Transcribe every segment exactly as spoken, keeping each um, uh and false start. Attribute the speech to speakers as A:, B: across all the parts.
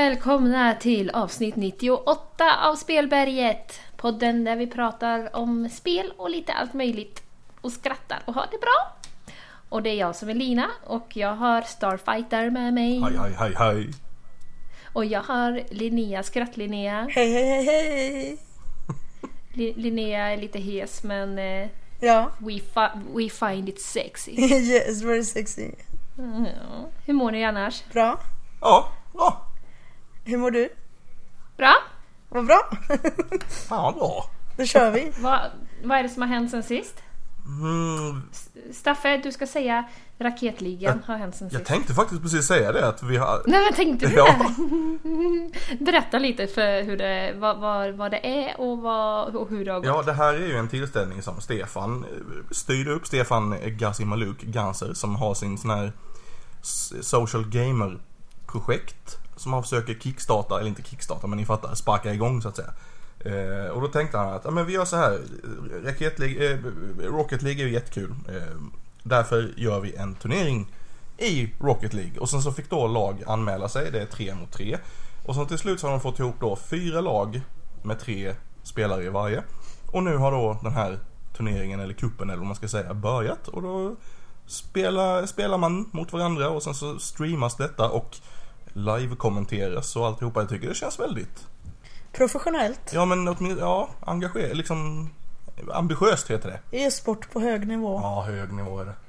A: välkomna till avsnitt nittioåtta av Spelberget. Podden där vi pratar om spel och lite allt möjligt. Och skrattar och har det bra. Och det är jag som är Lina. Och jag har Starfighter med mig.
B: Hej, hej, hej, hej.
A: Och jag har Linnea, skratt-Linnea.
C: Hej, hej, hej, hej.
A: Li- Linnea är lite hes, men eh,
C: ja.
A: we, fi- we find it sexy.
C: Yes, very sexy.
A: Mm, ja. Hur mår ni annars?
C: Bra.
B: Ja, bra.
C: Hur mår du?
A: Bra?
C: Vad bra.
B: Ja, bra.
C: Då kör vi.
A: Va, vad är det som har hänt sen sist?
B: Mm,
A: Staffe, du ska säga raketligan
B: jag,
A: har hänt sen
B: jag
A: sist.
B: tänkte faktiskt precis säga det att vi har...
A: Nej, men tänkte du
B: ja.
A: det? Berätta lite för hur det, vad, vad, vad det är och, vad, och hur det har gått.
B: Ja, det här är ju en tillställning som Stefan styrde upp. Stefan Gazimaluk Ganser som har sin sån här social gamer projekt som han försöker kickstarta, eller inte kickstarta men ni fattar, sparka igång så att säga. Eh, och då tänkte han att ja, men vi gör så här, Rocket League, eh, Rocket League är ju jättekul. Eh, därför gör vi en turnering i Rocket League. Och sen så fick då lag anmäla sig, det är tre mot tre. Och sen till slut så har de fått ihop då fyra lag med tre spelare i varje. Och nu har då den här turneringen, eller kuppen eller vad man ska säga, börjat. Och då spelar, spelar man mot varandra och sen så streamas detta och live-kommenteras och alltihopa. Jag tycker det känns väldigt
C: professionellt.
B: Ja, men åtminstone, ja, engagerat, liksom ambitiöst heter det.
C: E-sport på hög nivå.
B: Ja, hög nivå är det.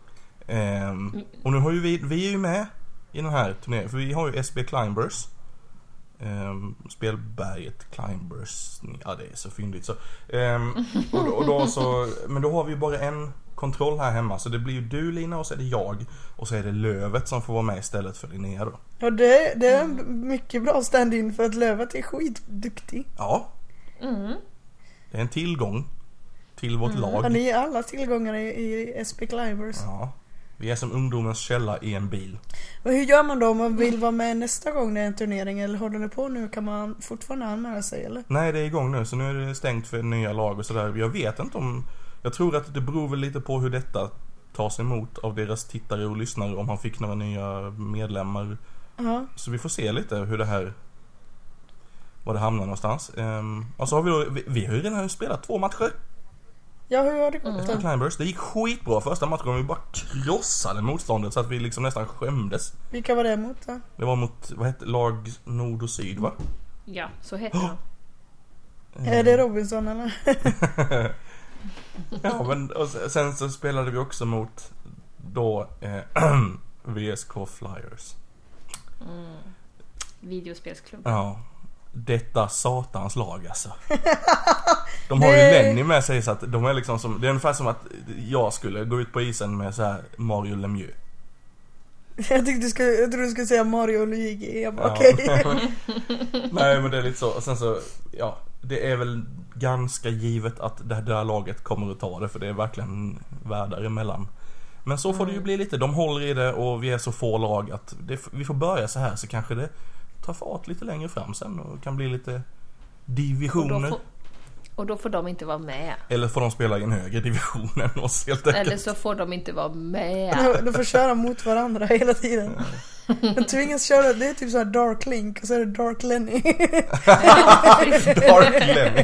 B: Ehm, och nu har ju vi, vi är ju med i den här turneringen, för vi har ju S B Climbers. Ehm, Spelberget Climbers, ja det är så fyndigt så. Ehm, och, då, och då så, men då har vi ju bara en kontroll här hemma, så det blir ju du Lina och så är det jag och så är det Lövet som får vara med istället för Linnea då.
C: Ja, det, det är en mycket bra stand-in för att Lövet är skitduktig.
B: Ja.
A: Mm.
B: Det är en tillgång till vårt
A: Mm.
B: lag.
C: Ja, ni är alla tillgångar i, i S B Climbers.
B: Ja. Vi är som ungdomens källa i en bil.
C: Och hur gör man då om man vill vara med nästa gång det är en turnering? Eller håller det på nu? Kan man fortfarande anmäla sig eller?
B: Nej, det är igång nu, så nu är det stängt för nya lag och sådär. Jag vet inte om... Jag tror att det beror väl lite på hur detta tas emot av deras tittare och lyssnare, om han fick några nya medlemmar.
C: Ja.
B: Så vi får se lite hur det här... var det hamnar någonstans. Um, och så har vi då... Vi, vi har ju redan spelat två matcher.
C: Ja, hur har det gått
B: Efter
C: då?
B: Climbers. Det gick skitbra första matchen. Vi bara krossade motståndet så att vi liksom nästan skämdes.
C: Vilka var det mot då?
B: Det var mot, vad hette, lag Nord och Syd, va?
A: Ja, så heter han.
B: Mm.
C: Är det Robinson eller?
B: Ja, men och sen så spelade vi också mot då eh, V S K Flyers.
A: Mm. Videospelsklubb.
B: Ja. Detta satans lag alltså. De har ju
C: Nej.
B: Lenny med sig så att de är liksom som, det är ungefär som att jag skulle gå ut på isen med så här Mario Lemieux.
C: Jag tyckte du skulle, jag trodde du skulle säga Mario och Luigi. Jag bara
B: Ja.
C: okej.
B: Nej, men det är lite så. Och sen så, ja, det är väl ganska givet att det där laget kommer att ta det, för det är verkligen världar emellan. Men så får det ju bli lite. De håller i det och vi är så få lag att det, vi får börja så här, så kanske det tar fart lite längre fram sen och kan bli lite divisioner.
A: Och då får, och då får de inte vara med.
B: Eller får de spela i en högre division än oss helt enkelt.
A: Eller så får de inte vara med.
C: De, de får köra mot varandra hela tiden. De tvingas köra, det är typ så här Dark Link och så är det Dark Lenny.
B: Dark Lenny.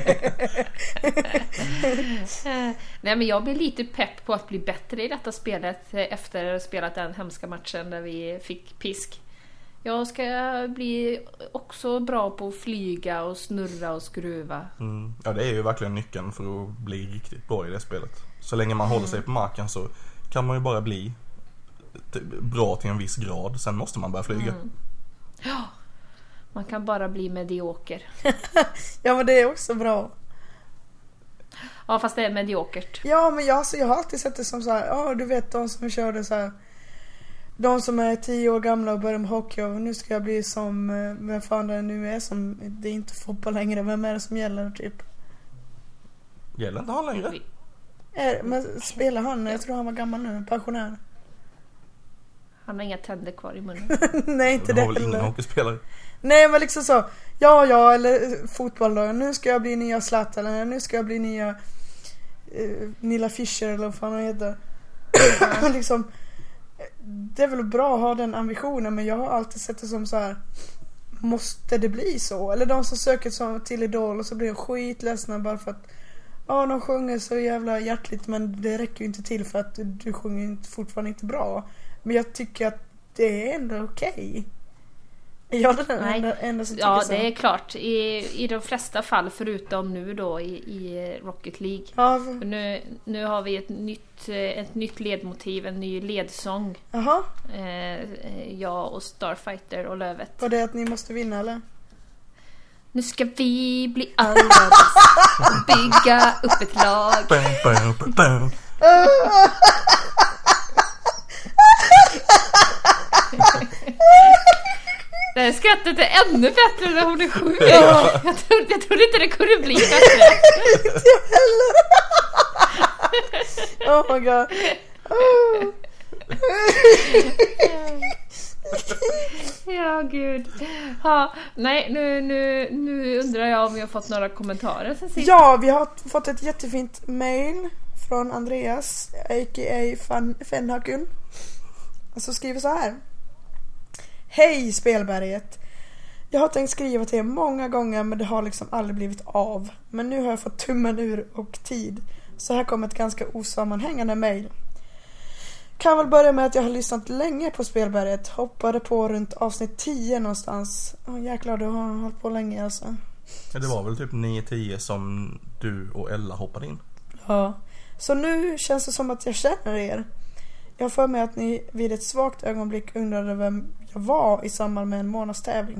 A: Nej, men jag blir lite pepp på att bli bättre i detta spelet efter att ha spelat den hemska matchen där vi fick pisk. Jag ska bli också bra på att flyga och snurra och skruva.
B: Mm. Ja, det är ju verkligen nyckeln för att bli riktigt bra i det spelet. Så länge man håller sig på marken så kan man ju bara bli t- bra till en viss grad. Sen måste man börja flyga.
A: Mm. Ja, man kan bara bli medioker.
C: Ja, men det är också bra.
A: Ja, fast det är mediokert.
C: Ja, men jag, alltså, jag har alltid sett det som så här, ja, du vet de som körde så här, de som är tio år gamla och börjar med hockey och nu ska jag bli som, vem fan det nu är som, det är inte fotboll längre, vem är det som gäller typ?
B: Gäller inte han längre?
A: Vi-
C: Är, men spelar han, jag tror han var gammal nu, pensionär.
A: Han har inga tänder kvar i munnen.
C: Nej, inte
B: Det
C: det
B: har väl ingen
C: heller.
B: hockeyspelare.
C: Nej, men liksom så, ja, ja, eller fotboll då, nu ska jag bli nya Zlatan, eller nu ska jag bli nya uh, Nilla Fischer eller vad fan han heter. liksom, det är väl bra att ha den ambitionen, men jag har alltid sett det som så här, måste det bli så? Eller de som söker som till Idol och så blir de skitledsna bara för att ja, de sjunger så jävla hjärtligt, men det räcker ju inte till för att du sjunger fortfarande inte bra. Men jag tycker att det är ändå okej. Okay. Ja, det är enda, enda som
A: ja
C: så.
A: Det är klart. I, I de flesta fall, förutom nu då i, i Rocket League.
C: Ja.
A: Nu, nu har vi ett nytt, ett nytt ledmotiv, en ny ledsång.
C: Jaha.
A: Eh, jag och Starfighter och Lövet.
C: Var det att ni måste vinna, eller?
A: Nu ska vi bli allra bäst och bygga upp ett lag. Det här skrattet är ännu bättre när hon är sjuk.
C: Ja.
A: Jag, trodde, jag trodde inte det kunde bli bättre.
C: Inte jag heller. Oh my god. Oh.
A: Ja, gud. Ja, nej, nu, nu, nu undrar jag om vi har fått några kommentarer sen sist.
C: Ja, vi har fått ett jättefint mail från Andreas, a k a. Fenhakun. Och så skriver så här. Hej Spelberget. Jag har tänkt skriva till er många gånger, men det har liksom aldrig blivit av. Men nu har jag fått tummen ur och tid. Så här kommer ett ganska osammanhängande mail. Kan väl börja med att jag har lyssnat länge på Spelberget. Hoppade på runt avsnitt tio någonstans. Åh jäklar, du har hållit på länge alltså.
B: Det var väl typ nio tio som du och Ella hoppade in.
C: Ja. Så nu känns det som att jag känner er. Jag har för mig att ni vid ett svagt ögonblick undrade vem jag var i samband med en månadstävling.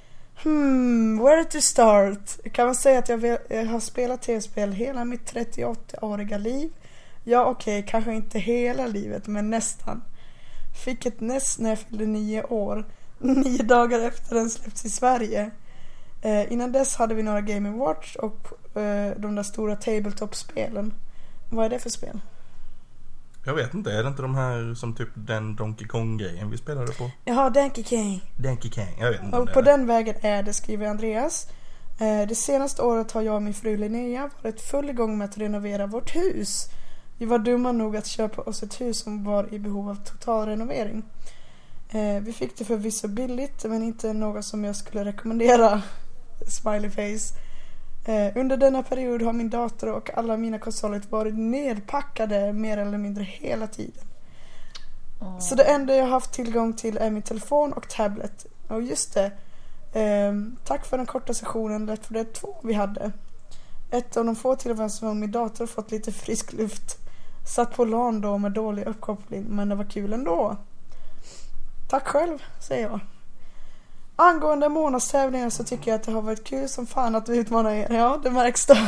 C: Hmm, where to start? Kan man säga att jag, vill, jag har spelat tv-spel hela mitt trettioåtta-åriga liv? Ja, okej, okay, kanske inte hela livet, men nästan. Fick ett N E S när jag fyllde nio år. Nio dagar efter den släppts i Sverige. Eh, innan dess hade vi några Game and Watch och eh, de där stora tabletop-spelen. Vad är det för spel?
B: Jag vet inte, är det inte de här som typ den Donkey Kong-grejen vi spelade på?
C: Jaha, Donkey Kong.
B: Donkey Kong, jag vet inte.
C: Och på den vägen är det, skriver Andreas. Eh, det senaste året har jag och min fru Linnea varit full igång med att renovera vårt hus. Vi var dumma nog att köpa oss ett hus som var i behov av total renovering. Eh, vi fick det förvisso billigt, men inte något som jag skulle rekommendera. Smiley face. Eh, under denna period har min dator och alla mina konsoler varit nedpackade mer eller mindre hela tiden. Oh. Så det enda jag har haft tillgång till är min telefon och tablet. Och just det, eh, tack för den korta sessionen Lätt för det två vi hade. Ett av de få tillfällen som min dator fått lite frisk luft. Satt på LAN då med dålig uppkoppling, men det var kul ändå. Tack själv, säger jag. Angående månadstävlingar så tycker jag att det har varit kul som fan att utmana er. Ja, det märks då.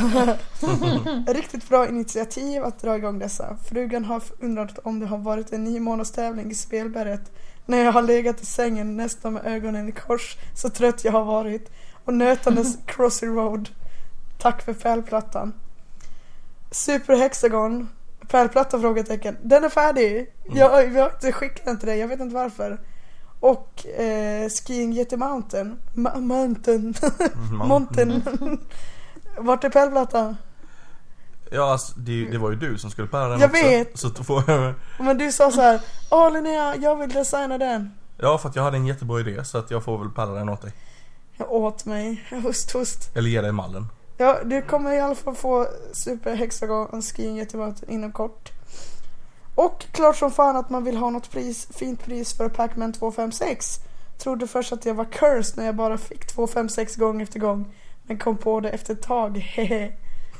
C: Riktigt bra initiativ att dra igång dessa. Frugan har undrat om det har varit en ny månadstävling i Spelberget. När jag har legat i sängen nästan med ögonen i kors. Så trött jag har varit. Och nötandes Crossy Road. Tack för pärlplattan. Super Hexagon. Pärlplatta frågetecken. Den är färdig. Mm. Jag, jag har inte skickat den till dig. Jag vet inte varför. Och eh, Skiing Yeti Mountain. Ma- mountain. Mountain. Vart är pärlplattan?
B: Ja, alltså, det, det var ju du som skulle pärla den
C: jag
B: också.
C: Vet.
B: Så får jag...
C: Men du sa så här: åh Linnea, jag vill designa den.
B: Ja, för att jag hade en jättebra idé. Så att jag får väl pärla den åt dig.
C: Jag åt mig. Hust, hust.
B: Eller ge dig mallen.
C: Ja, du kommer i alla fall få Super Hexagon och Skiing Yeti Mountain inom kort. Och klart som fan att man vill ha något pris, fint pris för Pac-Man två fem sex. Trodde först att jag var cursed när jag bara fick två fem sex gång efter gång. Men kom på det efter ett tag. Hehe.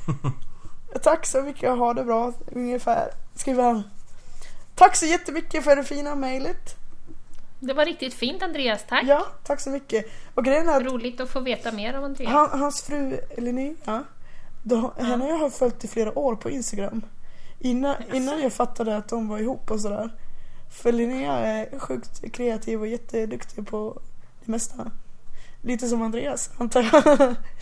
C: Tack så mycket, jag har det bra. Ungefär. Skriver han. Tack så jättemycket för det fina mejlet.
A: Det var riktigt fint, Andreas, tack.
C: Ja, tack så mycket. Och grejen är att
A: roligt att få veta mer om Andreas.
C: Han, hans fru Linnea, då, ja. Henne jag har följt i flera år på Instagram. Innan, innan jag fattade att de var ihop och sådär. För Linnea är sjukt kreativ och jätteduktig på det mesta. Lite som Andreas, antar jag.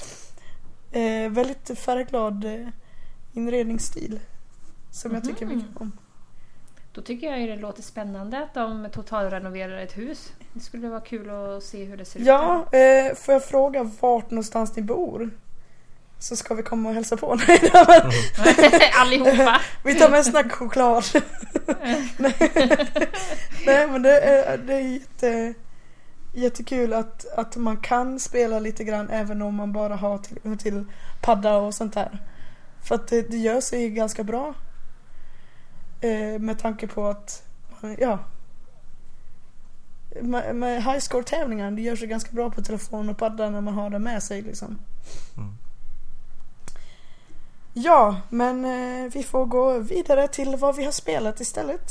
C: eh, väldigt färgglad eh, inredningsstil. Som mm-hmm. jag tycker mycket om.
A: Då tycker jag ju det låter spännande att de totalrenoverar ett hus. Det skulle vara kul att se hur det ser ut.
C: Ja, eh, får jag fråga vart någonstans ni bor? Så ska vi komma och hälsa på. Nej, men...
A: Allihopa.
C: Vi tar med snackchoklad. Nej, men det är, det är jätte, jättekul att, att man kan spela lite grann även om man bara har till, till padda och sånt där. För att det, det gör sig ganska bra. Eh, med tanke på att, ja, med, med high score tävlingar, det gör sig ganska bra på telefon och padda när man har det med sig liksom.
B: Mm.
C: Ja, men eh, vi får gå vidare till vad vi har spelat istället.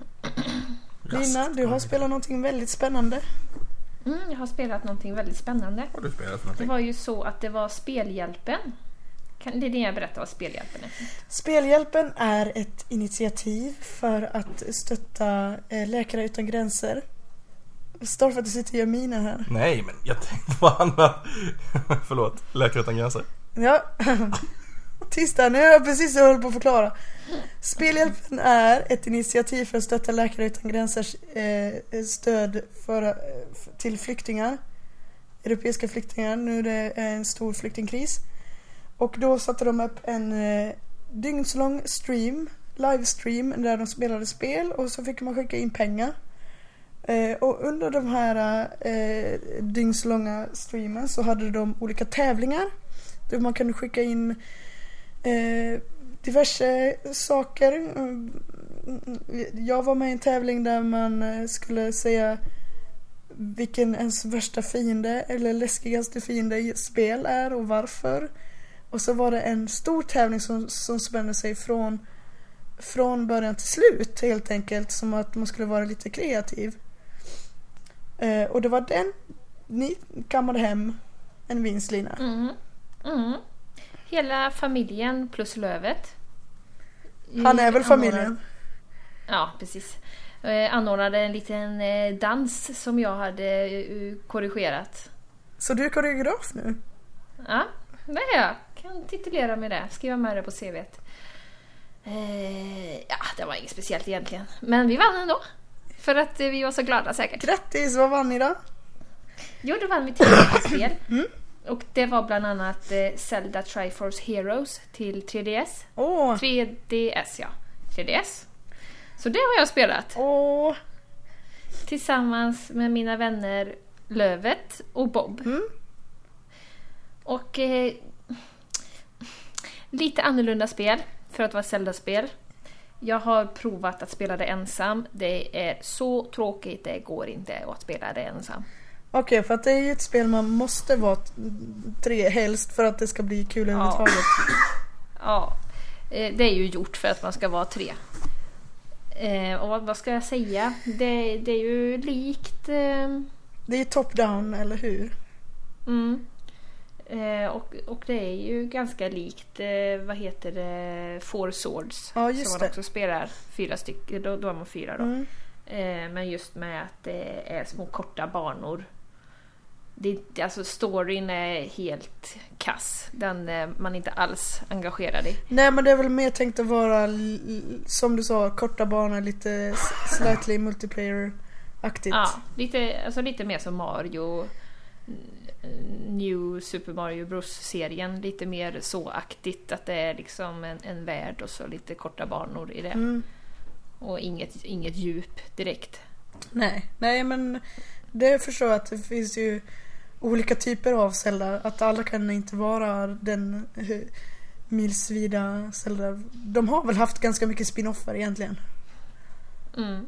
C: Lina, du har spelat någonting väldigt spännande.
A: Mm, jag har spelat någonting väldigt spännande.
B: Har du spelat
A: Det
B: någonting?
A: var ju så att det var Spelhjälpen. Kan, det är det jag berättar vad Spelhjälpen är.
C: Spelhjälpen är ett initiativ för att stötta eh, Läkare utan gränser. Står för att du sitter och gör miner här.
B: Nej, men jag tänkte på andra. Förlåt, Läkare utan gränser.
C: Ja, tisdag, nu har jag precis hållit på att förklara. Spelhjälpen är ett initiativ för att stötta Läkare utan gränsers eh, stöd för, eh, till flyktingar. Europeiska flyktingar, nu är det en stor flyktingkris. Och då satte de upp en eh, dygnslång stream, livestream, där de spelade spel och så fick man skicka in pengar. Eh, och under de här eh, dygnslånga streamen så hade de olika tävlingar där man kunde skicka in eh, diverse saker. Jag var med i en tävling där man skulle säga vilken ens värsta fiende eller läskigaste fiende i ett spel är och varför. Och så var det en stor tävling som, som spände sig från, från början till slut helt enkelt, som att man skulle vara lite kreativ. Eh, och det var den ni kammade hem en vinst, Lina.
A: Mm. Mm. Hela familjen plus Lövet.
C: Han är väl
A: Anordnade-
C: familjen?
A: Ja, precis. Eh, anordnade en liten eh, dans som jag hade eh, korrigerat.
C: Så du är koreograf nu?
A: Ja, det är jag. Kan titulera mig det. Skriva med det på C V:t. Eh, ja, det var inget speciellt egentligen. Men vi vann ändå. För att eh, vi var så glada säkert.
C: Grattis, vad vann ni då?
A: Jo, då vann vi tio spel. Mm. Och det var bland annat eh, Zelda Triforce Heroes till tre D S.
C: Åh,
A: tre D S, ja. tre D S. Så det har jag spelat.
C: åh.
A: Tillsammans med mina vänner Lövet och Bob.
C: Mm.
A: Och eh, lite annorlunda spel för att vara Zelda-spel. Jag har provat att spela det ensam. Det är så tråkigt, det går inte att spela det ensam.
C: Okej, okay, för att det är ju ett spel man måste vara t- tre helst för att det ska bli kul överhuvudtaget.
A: Ja, eh, det är ju gjort för att man ska vara tre. Eh, och vad, vad ska jag säga? Det, det är ju likt... Eh,
C: Det är ju top-down, eller hur?
A: mm. Eh, och, och det är ju ganska likt, eh, vad heter det, Four Swords.
C: Ja, just
A: som man
C: det.
A: också spelar fyra stycken, då, då är man fyra då.
C: Mm.
A: Eh, men just med att det är små korta banor. Det, det, alltså storyn är helt kass. Den är man inte alls engagerad i.
C: Nej, men det är väl mer tänkt att vara, l- som du sa, korta banor, lite s- slightly multiplayer-aktigt.
A: Ja, lite, alltså lite mer som Mario, New Super Mario Bros-serien. Lite mer så-aktigt, att det är liksom en, en värld och så lite korta banor i det.
C: Mm.
A: Och inget, inget djup direkt.
C: Nej, nej, men det förstår jag att det finns ju olika typer av Zelda. Att alla kan inte vara den eh, milsvida Zelda. De har väl haft ganska mycket spin-offer egentligen.
A: Mm.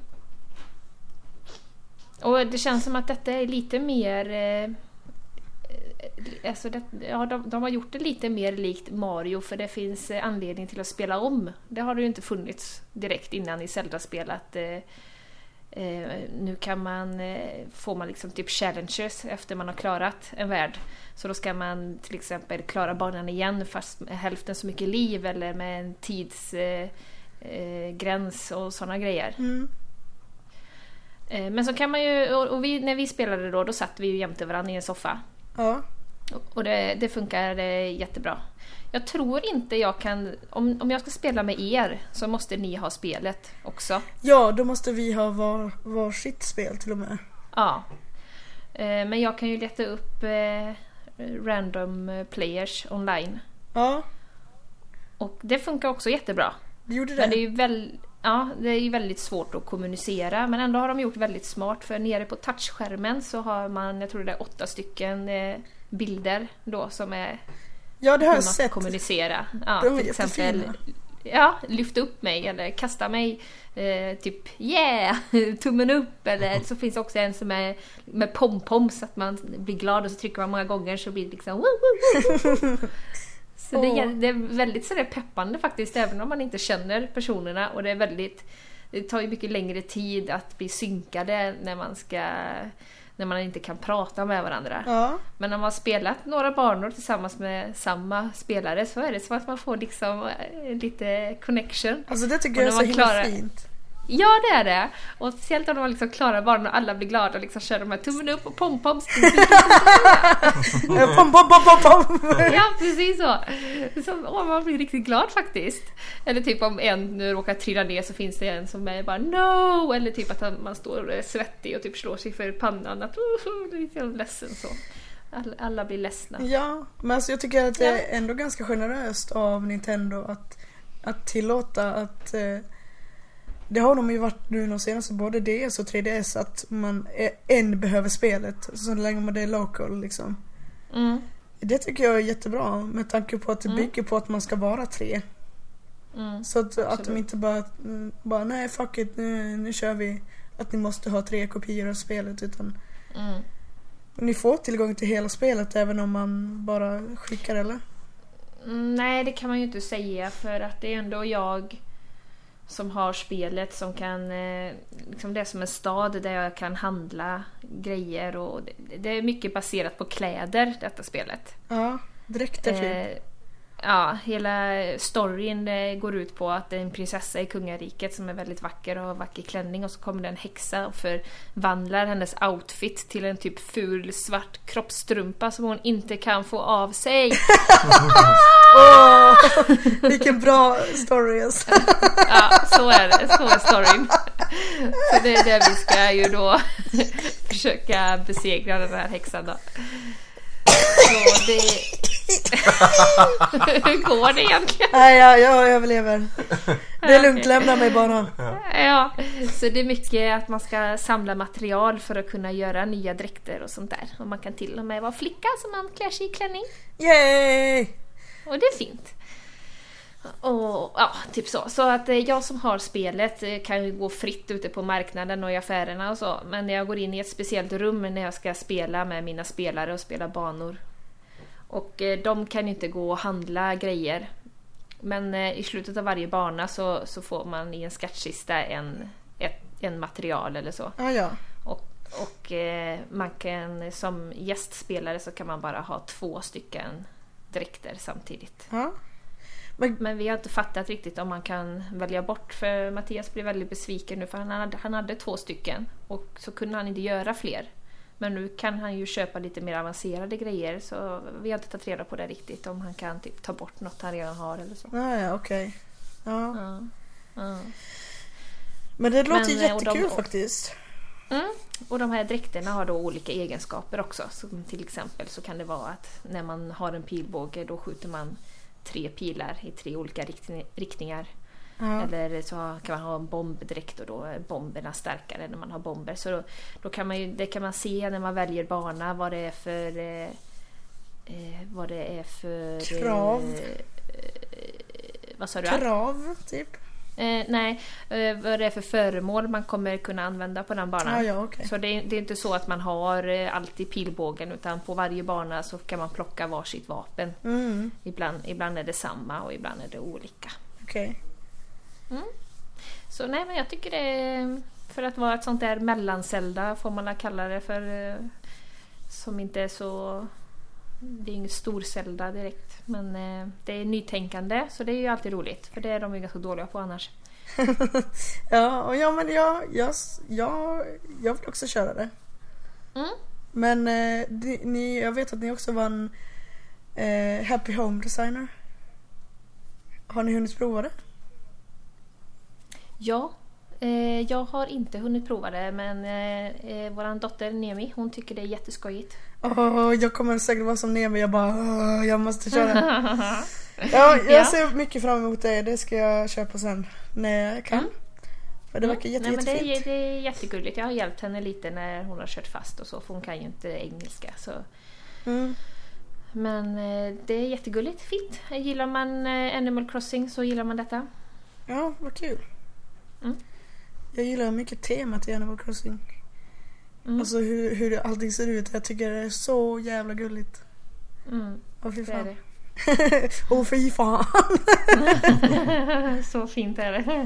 A: Och det känns som att detta är lite mer... Eh, alltså det, ja, de, de har gjort det lite mer likt Mario, för det finns eh, anledning till att spela om. Det har det ju inte funnits direkt innan i Zelda-spel att eh, eh, nu kan man eh, får man liksom typ challenges efter man har klarat en värld. Så då ska man till exempel klara banan igen fast med hälften så mycket liv eller med en tidsgräns eh, eh, gräns och sådana grejer.
C: Mm.
A: Men så kan man ju, och vi, när vi spelade då, då satt vi ju jämte varandra i en soffa.
C: Ja.
A: Och det, det funkar jättebra. Jag tror inte jag kan, om, om jag ska spela med er så måste ni ha spelet också.
C: Ja, då måste vi ha var, var sitt spel till och med.
A: Ja. Men jag kan ju leta upp random players online.
C: Ja,
A: Och det funkar också jättebra.
C: det gjorde det.
A: Men det är ju väl, Ja, det är ju väldigt svårt att kommunicera, men ändå har de gjort väldigt smart, för nere på touchskärmen så har man, jag tror det är åtta stycken eh, bilder då som är
C: Ja, det har
A: hur
C: jag
A: man ska
C: sett.
A: kommunicera. Ja,
C: De är
A: till exempel
C: jättefina.
A: ja, lyfta upp mig eller kasta mig eh, typ yeah, tummen upp, eller så finns också en som är med pom-pom så att man blir glad och så trycker man många gånger så blir det liksom woo, woo, woo, woo. Så det är, det är väldigt sådär peppande faktiskt, även om man inte känner personerna, och det är väldigt, det tar ju mycket längre tid att bli synkade när man ska när man inte kan prata med varandra.
C: Ja.
A: Men när man har spelat några banor tillsammans med samma spelare så är det som att man får liksom lite connection.
C: Alltså det tycker
A: Och
C: jag är
A: när
C: så
A: man
C: himla
A: klarar-
C: fint.
A: Ja, det är det. Och speciellt om man liksom klarar banorna och alla blir glada och liksom kör de här tummen upp och pom-poms.
C: Eh, pom, pom, pom, pom, pom.
A: Ja, precis så. så åh, man blir riktigt glad faktiskt. Eller typ om en nu råkar trilla ner så finns det en som är bara no. Eller typ att man står och är svettig och typ slår sig för pannan. Att oh, det är lite ledsen så. Alla, alla blir ledsna.
C: Ja, men alltså jag tycker att det är ändå ganska generöst av Nintendo att, att tillåta att eh, det har de ju varit nu de senaste, både D S och tre D S, att man är, en behöver spelet så länge man det är local liksom.
A: Mm.
C: Det tycker jag är jättebra med tanke på att det
A: Mm.
C: bygger på att man ska vara tre.
A: Mm.
C: Så att, att de
A: Absolut.
C: inte bara, bara nej fuck it, nu, nu kör vi att ni måste ha tre kopior av spelet, utan
A: Mm.
C: ni får tillgång till hela spelet även om man bara skickar, eller?
A: Mm, nej, det kan man ju inte säga, för att det är ändå jag som har spelet som kan eh, liksom det är som en stad där jag kan handla grejer, och det, det är mycket baserat på kläder, detta spelet.
C: Ja, dräkter typ.
A: Eh, ja, hela storyn eh, går ut på att det är en prinsessa i kungariket som är väldigt vacker och har vacker klänning, och så kommer det en häxa och förvandlar hennes outfit till en typ ful svart kroppstrumpa som hon inte kan få av sig.
C: Åh, vilken bra story alltså.
A: Ja, så är det. Så är storyn. Så det är det vi ska ju då försöka besegra den här häxan då. Så det... Hur går det egentligen?
C: Nej, jag, jag överlever. Det är lugnt,
A: Okej.
C: lämna mig bara.
A: Ja, så det är mycket att man ska samla material för att kunna göra nya dräkter och sånt där. Och man kan till och med vara flicka som man klär sig i klänning.
C: Yay!
A: Och det är fint. Och ja, typ så. Så att eh, jag som har spelet eh, kan ju gå fritt ute på marknaden och i affärerna och så. Men när jag går in i ett speciellt rum när jag ska spela med mina spelare och spela banor. Och eh, de kan ju inte gå och handla grejer. Men eh, i slutet av varje bana så, så får man i en skattkista en, ett, en material eller så.
C: Ah, ja.
A: Och, och eh, man kan, som gästspelare så kan man bara ha två stycken dräkter samtidigt.
C: Ja. Men,
A: Men vi har inte fattat riktigt om man kan välja bort, för Mattias blev väldigt besviken nu, för han hade, han hade två stycken och så kunde han inte göra fler. Men nu kan han ju köpa lite mer avancerade grejer, så vi har inte tagit reda på det riktigt, om han kan typ ta bort något han redan har eller så.
C: ah, ja, okej. Ja.
A: Ja. Ja.
C: Men det låter
A: Men, eh, och
C: jättekul
A: de-
C: faktiskt.
A: Mm. Och de här dräkterna har då olika egenskaper också. Som till exempel så kan det vara att när man har en pilbåge då skjuter man tre pilar i tre olika riktning- riktningar.
C: Ja.
A: Eller så kan man ha en bombdräkt och då är bomberna starkare när man har bomber. Så då, då kan man ju, det kan man se när man väljer bana vad det är för eh, eh, vad det är för
C: Krav.
A: Eh, vad sa du?
C: Krav, typ.
A: Eh, nej, eh, vad det är för föremål man kommer kunna använda på den banan.
C: Ah, ja, okej.
A: Så det är, det är inte så att man har eh, alltid pilbågen, utan på varje bana så kan man plocka varsitt vapen.
C: Mm,
A: Ibland, ibland är det samma och ibland är det olika.
C: okej.
A: Så nej, men jag tycker det är, för att vara ett sånt där mellanzelda får man kalla det för, eh, som inte är så, det är ingen stor Zelda direkt, men eh, det är nytänkande, så det är ju alltid roligt, för det är de ju ganska dåliga på annars.
C: Ja, och ja, men jag, jag, jag, jag vill också köra det.
A: Mm.
C: Men eh, ni, ni, jag vet att ni också vann eh, Happy Home Designer. Har ni hunnit prova det?
A: Ja, eh, jag har inte hunnit prova det, men eh, eh, våran dotter Nemi, hon tycker det är jätteskojigt.
C: Åh, jag kommer säkert vara som Nemi. Jag bara, åh, jag måste köra. Ja, jag
A: Ja.
C: ser mycket fram emot det. Det ska jag köpa sen när jag kan.
A: Mm.
C: För det verkar jätte,
A: Nej, men det, är,
C: jättefint.
A: det är jättegulligt. Jag har hjälpt henne lite när hon har kört fast och så, för hon kan ju inte engelska. Så.
C: Mm.
A: Men eh, det är jättegulligt, fint. Gillar man eh, Animal Crossing så gillar man detta.
C: Ja, vad kul.
A: Mm.
C: Jag gillar mycket temat i Animal Crossing.
A: Mm.
C: Alltså hur, hur det allting ser ut. Jag tycker det är så jävla gulligt.
A: Mm.
C: Åh fy
A: Det är
C: fan.
A: det.
C: Åh fy fan.
A: Så fint är det.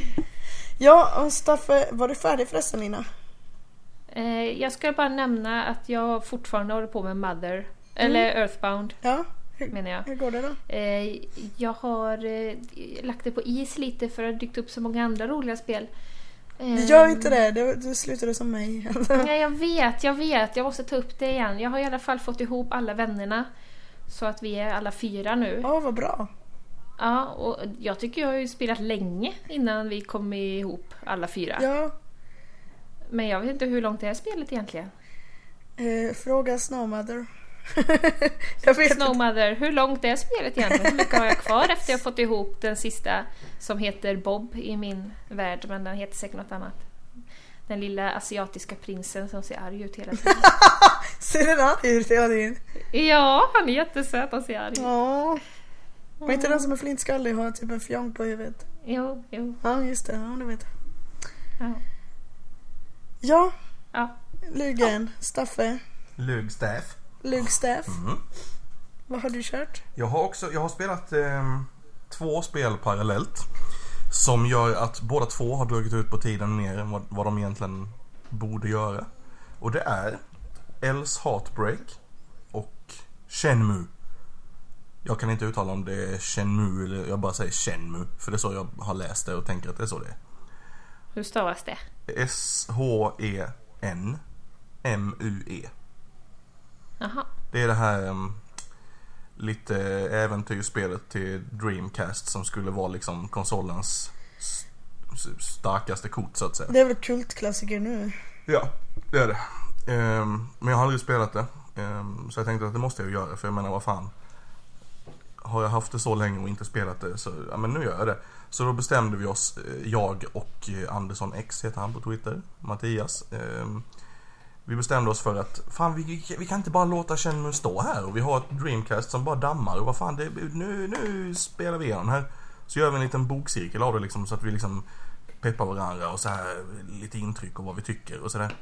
C: Ja, och Staffe, var du färdig förresten, Lina?
A: Eh, jag ska bara nämna att jag fortfarande håller på med Mother. Eller Earthbound
C: Ja, hur,
A: menar jag.
C: hur går det då?
A: Eh, jag har eh, lagt det på is lite för att det har dykt upp så många andra roliga spel.
C: Du gör inte det, du, du slutade som mig.
A: Nej, jag vet, jag vet. Jag måste ta upp det igen. Jag har i alla fall fått ihop alla vännerna. Så att vi är alla fyra nu.
C: Ja, vad bra.
A: Ja, och jag tycker jag har ju spelat länge innan vi kom ihop alla fyra.
C: Ja,
A: Men jag vet inte hur långt det är spelet egentligen.
C: eh, fråga Snowmother. Jag vet inte.
A: Snowmother, hur långt är spelet egentligen? Hur mycket har jag kvar efter jag fått ihop den sista som heter Bob i min värld, men den heter säkert något annat. Den lilla asiatiska prinsen som ser arg ut hela tiden.
C: Ser den arg ut hela tiden?
A: Ja, han är jättesöt och ser arg ut.
C: Ja. Var inte den som är flintskallig och har typ en fjong på huvudet?
A: Jo, jo.
C: Ja, just det. Ja, det vet jag.
A: Ja.
C: Ja,
A: Ja.
C: Lugen, Staffe,
B: Lugstaff.
C: Lugstaff.
B: Mm.
C: Vad har du kört?
B: Jag har också, jag har spelat eh, två spel parallellt. Som gör att båda två har dragit ut på tiden mer än vad, vad de egentligen borde göra. Och det är Else Heartbreak och Shenmue. Jag kan inte uttala om det är Shenmue eller jag bara säger Shenmue. För det är så jag har läst det och tänker att det är så det är.
A: Hur stavas det?
B: S H E N M U E.
A: Jaha.
B: Det är det här um, lite äventyrsspelet till Dreamcast som skulle vara liksom konsolens s- s- starkaste kort så att säga.
C: Det är väl kultklassiker nu?
B: Ja, det är det. Um, men jag har aldrig spelat det. Um, så jag tänkte att det måste jag ju göra, för jag menar vad fan. Har jag haft det så länge och inte spelat det så ja, men nu gör jag det. Så då bestämde vi oss, jag och Andersson X heter han på Twitter, Mattias. Um, vi bestämde oss för att fan vi, vi kan inte bara låta Shenmue stå här och vi har ett Dreamcast som bara dammar och vad fan det, nu, nu spelar vi igenom här. Så gör vi en liten bokcirkel av det liksom, så att vi liksom peppar varandra och så här lite intryck och vad vi tycker och sådär.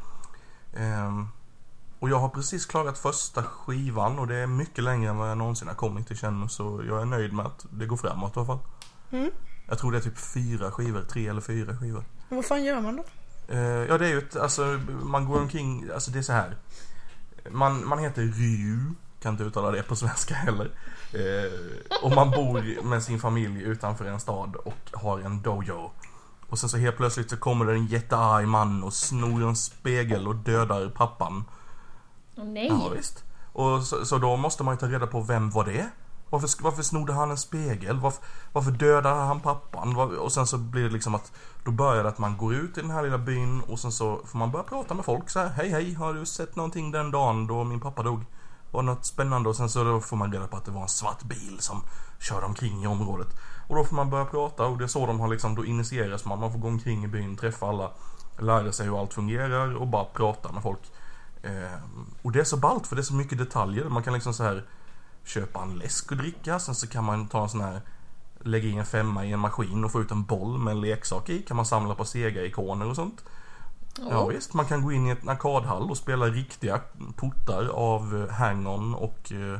B: Um, och jag har precis klarat första skivan och det är mycket längre än vad jag någonsin har kommit till Shenmue, så jag är nöjd med att det går framåt i alla fall.
C: Mm.
B: Jag tror det är typ fyra skivor, tre eller fyra skivor.
C: Men vad fan gör man då?
B: Uh, ja det är ju ett, alltså man går omkring, alltså det är så här. Man, man heter Ryu, kan inte uttala det på svenska heller. Uh, och man bor med sin familj utanför en stad och har en dojo. Och sen så helt plötsligt så kommer det en jättearg man och snor en spegel och dödar pappan.
A: Oh, nej.
B: Ja visst. Och så, så då måste man ju ta reda på vem var det? Varför, varför snodde han en spegel? Varför, varför dödade han pappan? Var, och sen så blir det liksom att då börjar det att man går ut i den här lilla byn och sen så får man börja prata med folk så här: hej hej, har du sett någonting den dagen då min pappa dog? Var det något spännande? Och sen så då får man reda på att det var en svart bil som körde omkring i området. Och då får man börja prata och det är så de har liksom, då initieras man. Man får gå omkring i byn, träffa alla, lära sig hur allt fungerar och bara prata med folk. Eh, och det är så ballt för det är så mycket detaljer. Man kan liksom så här köpa en läsk och dricka. Sen så kan man ta en sån här, lägga in en femma i en maskin och få ut en boll med en leksak i. Kan man samla på Sega-ikoner och sånt. Oh. Ja visst, man kan gå in i en arkadhall och spela riktiga portar av Hang-On och eh,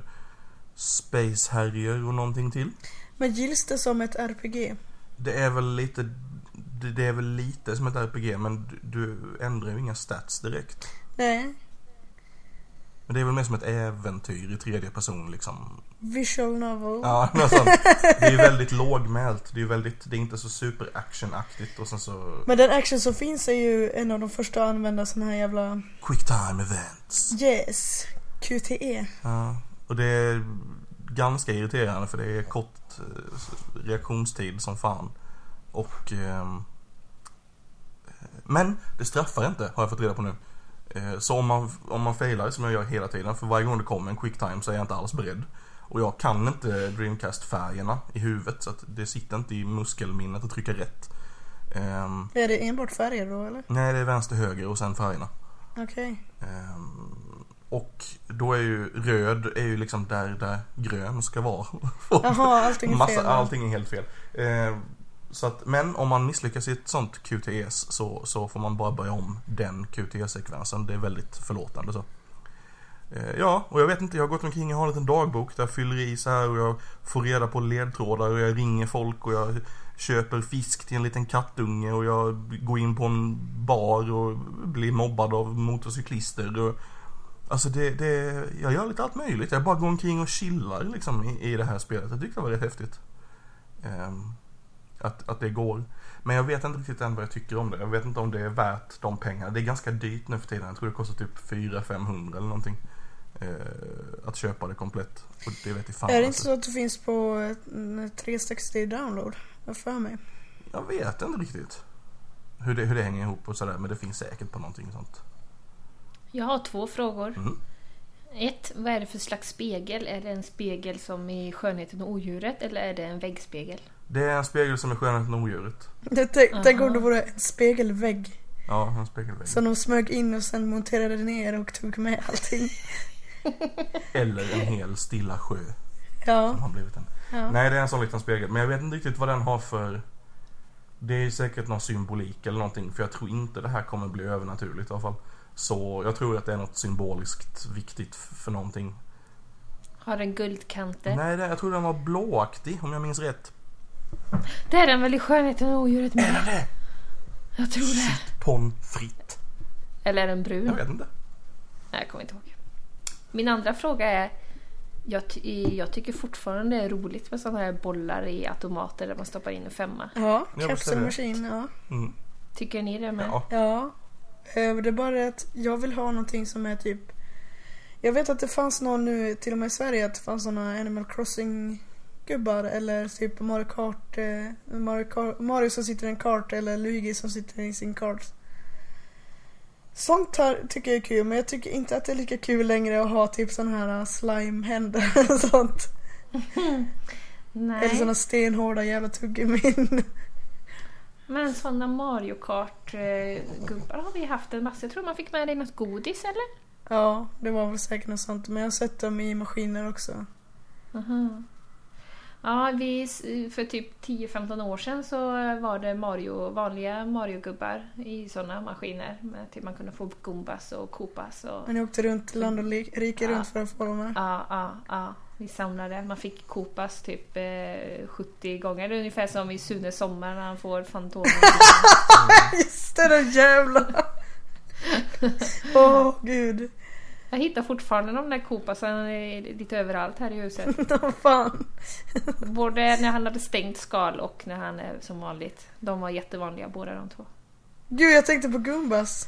B: Space Harrier och någonting till.
C: Men gills det som ett R P G?
B: Det är väl lite det, det är väl lite som ett R P G, men du, du ändrar ju inga stats direkt.
C: Nej.
B: Men det är väl mer som ett äventyr i tredje person liksom.
C: Visual novel.
B: Ja, något sånt. Det är ju väldigt lågmält. Det är ju väldigt, det är inte så super actionaktigt och sen så.
C: Men den action som finns är ju en av de första att använda såna här jävla
B: Quick time events.
C: Yes, Q T E.
B: Ja, och det är ganska irriterande för det är kort eh, reaktionstid som fan. Och eh, men det straffar inte, har jag fått reda på nu. Så om man, om man failar, som jag gör hela tiden, för varje gång det kommer en quick time så är jag inte alls beredd. Och jag kan inte Dreamcast-färgerna i huvudet, så att det sitter inte i muskelminnet att trycka rätt. Um,
C: är det enbart färger då eller?
B: nej, det är vänster, höger och sen färgerna.
C: Okej.
B: Okay. Um, och då är ju röd är ju liksom där, där grön ska vara.
C: Jaha, allting är
B: Massa,
C: fel.
B: allting är helt fel. Um, så att, men om man misslyckas i ett sånt Q T S så, så får man bara börja om den Q T S-sekvensen. Det är väldigt förlåtande så. Ja, och jag vet inte, jag har gått omkring och har en liten dagbok där jag fyller i så här och jag får reda på ledtrådar och jag ringer folk och jag köper fisk till en liten kattunge och jag går in på en bar och blir mobbad av motorcyklister och alltså det, det jag gör lite allt möjligt. Jag bara går omkring och chillar liksom i, i det här spelet. Jag tyckte det var rätt häftigt. Um, att, att det går. Men jag vet inte riktigt än vad jag tycker om det. Jag vet inte om det är värt de pengarna. Det är ganska dyrt nu för tiden. Jag tror det kostar typ fyra till femhundra eller någonting. Eh, att köpa det komplett. Och det vet jag fan.
C: Är det
B: alltså.
C: inte så att det finns på trehundrasextio download? Jag för mig.
B: Jag vet inte riktigt hur det, hur det hänger ihop och sådär. Men det finns säkert på någonting sånt.
A: Jag har två frågor.
B: Mm.
A: Ett, vad är det för slags spegel? Är det en spegel som i Skönheten och odjuret eller är det en väggspegel?
B: Det är en spegel som är Skönheten och odjuret.
C: Tänk om det vore en spegelvägg.
B: Ja, en spegelvägg.
C: Så de smög in och sen monterade ner och tog med allting.
B: Eller en hel stilla sjö.
C: Ja.
B: Som har blivit en.
C: Ja.
B: Nej, det är en sån liten spegel. Men jag vet inte riktigt vad den har för... Det är säkert någon symbolik eller någonting. För jag tror inte det här kommer bli övernaturligt i alla fall. Så jag tror att det är något symboliskt viktigt för någonting.
A: Har den guldkanter?
B: Nej, det, jag tror den var blåaktig om jag minns rätt.
A: Det är den väl i Skönheten och odjuret med?
B: Är det?
A: Jag tror det.
B: Pommes frites.
A: Eller är den brun?
B: Jag vet inte.
A: Nej, jag kommer inte ihåg. Min andra fråga är, jag, ty- jag tycker fortfarande det är roligt med sådana här bollar i automater där man stoppar in en femma.
C: Ja,
B: Jag
C: Capsule
B: det.
C: Machine, ja.
B: Mm.
A: Tycker ni det med?
B: Ja.
C: Ja. Eh, Det är bara att jag vill ha någonting som är typ... Jag vet att det fanns någon nu, till och med i Sverige, att det fanns såna Animal Crossing-gubbar. Eller typ Mario Kart, eh, Mario, Kart, Mario som sitter i en kart eller Luigi som sitter i sin kart. Sånt här tycker jag är kul, men jag tycker inte att det är lika kul längre att ha typ sån här slime-händer och sånt.
A: Nej.
C: Eller såna stenhårda jävla tuggummin.
A: Men sådana Mario Kart-gubbar har vi haft en massa. Jag tror man fick med dig något godis, eller?
C: Ja, det var väl säkert något sånt. Men jag har sett dem i maskiner också.
A: Aha. Ja, vi, för typ tio femton år sedan så var det Mario, vanliga Mario-gubbar i sådana maskiner. Med typ man kunde få Goombas och Koopas. Och...
C: Men jag åkte runt land och rike
A: Ja.
C: runt för att få dem här.
A: Ja, ja, ja. Vi samlade. Man fick Koopas typ eh, sjuttio gånger. Det är ungefär som i Sune Sommar när han får Fantomen.
C: Just det, den jävla. Åh, oh, gud.
A: Jag hittar fortfarande de där Koopasarna lite överallt här i huset.
C: Vad fan.
A: Både när han hade stängt skal och när han är som vanligt. De var jättevanliga båda de två.
C: Gud, jag tänkte på Goombas.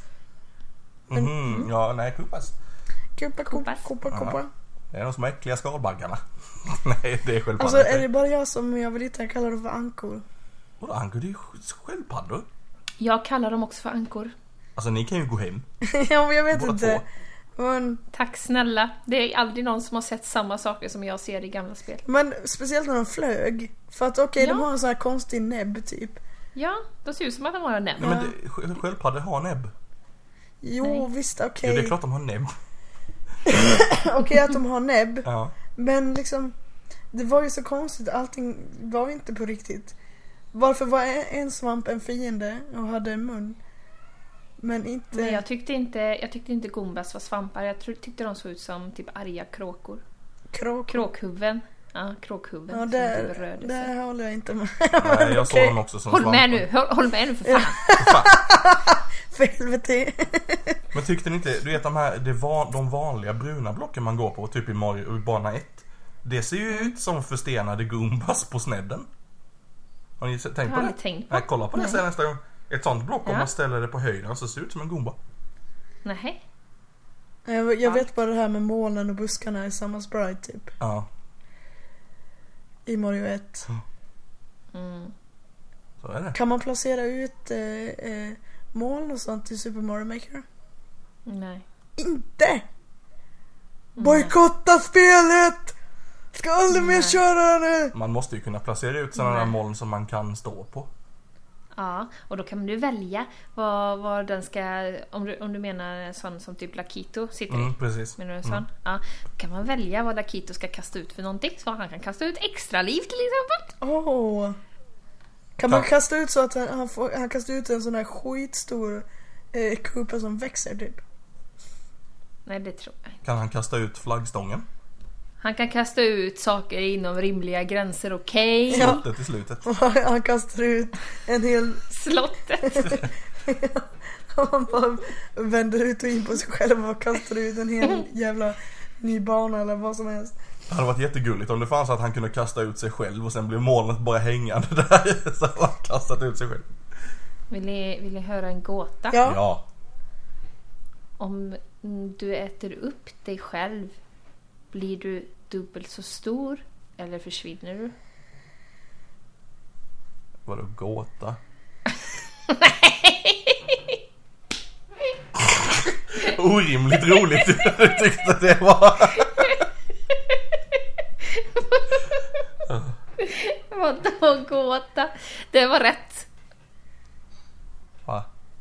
B: Mhm, ja, nej, Koopas.
C: Kupa, kupa,
A: Koopas.
C: kupa,
B: Ja.
C: kupa.
B: Det är de små äckliga skalbaggarna. Nej, det är sköldpaddor.
C: Alltså, är det bara jag som jag vill inte kalla det för ankor?
B: Vadå, ankor? Det är ju sköldpaddor.
A: Jag kallar dem också för ankor.
B: Alltså, ni kan ju gå hem.
C: Ja, men jag vet
B: Båda
C: inte.
B: två.
C: Men,
A: Tack snälla. Det är aldrig någon som har sett samma saker som jag ser i gamla spel.
C: men speciellt när de flög. För att okej, okay,
A: Ja.
C: de har en sån här konstig näbb typ.
A: Ja, de ser ut som att de har en näbb.
B: Nej, men det, sk- sköldpaddor har näbb.
C: Jo,
A: Nej.
C: visst,
B: Jo,
C: okej.
B: det är klart de har näbb.
C: Okej att de har näbb.
B: Ja.
C: Men liksom, det var ju så konstigt. Allting var ju inte på riktigt. Varför var en, en svamp en fiende och hade en mun? Men inte...
A: Nej, jag tyckte inte, jag tyckte inte Goombas var svampar. Jag tro- tyckte de såg ut som typ arga kråkor.
C: Kråk.
A: Kråkhuvuden. Ja, kråkhuvuden.
C: Ja,
A: som
C: där,
A: typ rörde sig.
C: där håller jag inte med.
B: Nej, jag såg
C: okej.
B: dem också som
A: Håll
B: svampar.
A: med nu, håll, håll med nu för fan.
B: Fan.
C: För helvete.
B: Men tyckte ni inte, du vet de här, det var de vanliga bruna blocken man går på, typ i Mario bana ett. Det ser ju ut som förstenade Goombas på snedden. Har ni tänkt på
A: Jag har
B: det?
A: aldrig tänkt på.
B: Nej, kolla på det
A: Nej.
B: sen nästa gång. Ett sånt block om
A: Ja.
B: man ställer det på höjden så ser det ut som en Goomba.
A: Nej.
C: Jag, jag vet bara det här med molnen och buskarna i samma sprite typ.
B: Ja,
C: I Mario ett.
A: Mm.
B: så är det.
C: Kan man placera ut eh, eh, moln och sånt i Super Mario Maker?
A: Nej.
C: Inte! Bojkotta spelet! Ska aldrig mer
A: Nej.
C: köra nu!
B: Man måste ju kunna placera ut sådana
A: Nej.
B: där moln som man kan stå på.
A: Ja, och då kan du välja vad, vad den ska, om du, om du menar en sån som typ Lakito sitter i.
B: Mm, precis.
A: Menar du en sån?
B: Mm.
A: Ja, då kan man välja vad Lakito ska kasta ut för någonting. Så han kan kasta ut extra liv till exempel.
C: Åh. Oh. Kan man kasta ut så att han, han, får, han kastar ut en sån där skitstor eh, kupa som växer typ?
A: Nej, det tror jag inte.
B: Kan han kasta ut flaggstången?
A: Han kan kasta ut saker inom rimliga gränser, okej? Okay?
C: Ja.
B: Slottet i slutet.
C: Han kastar ut en hel...
A: Slottet.
C: Han bara vänder ut och in på sig själv och kastar ut en hel jävla ny bana eller vad som helst.
B: Det hade varit jättegulligt om det fanns att han kunde kasta ut sig själv och sen blev molnet bara hängande där. Så han kastat ut sig själv.
A: Vill ni, vill ni höra en gåta?
C: Ja.
B: Ja.
A: Om du äter upp dig själv, blir du dubbelt så stor eller försvinner du?
B: Vadå gåta? Orimligt roligt du tyckte det var.
A: Vadå gåta? Det var rätt.
B: Va?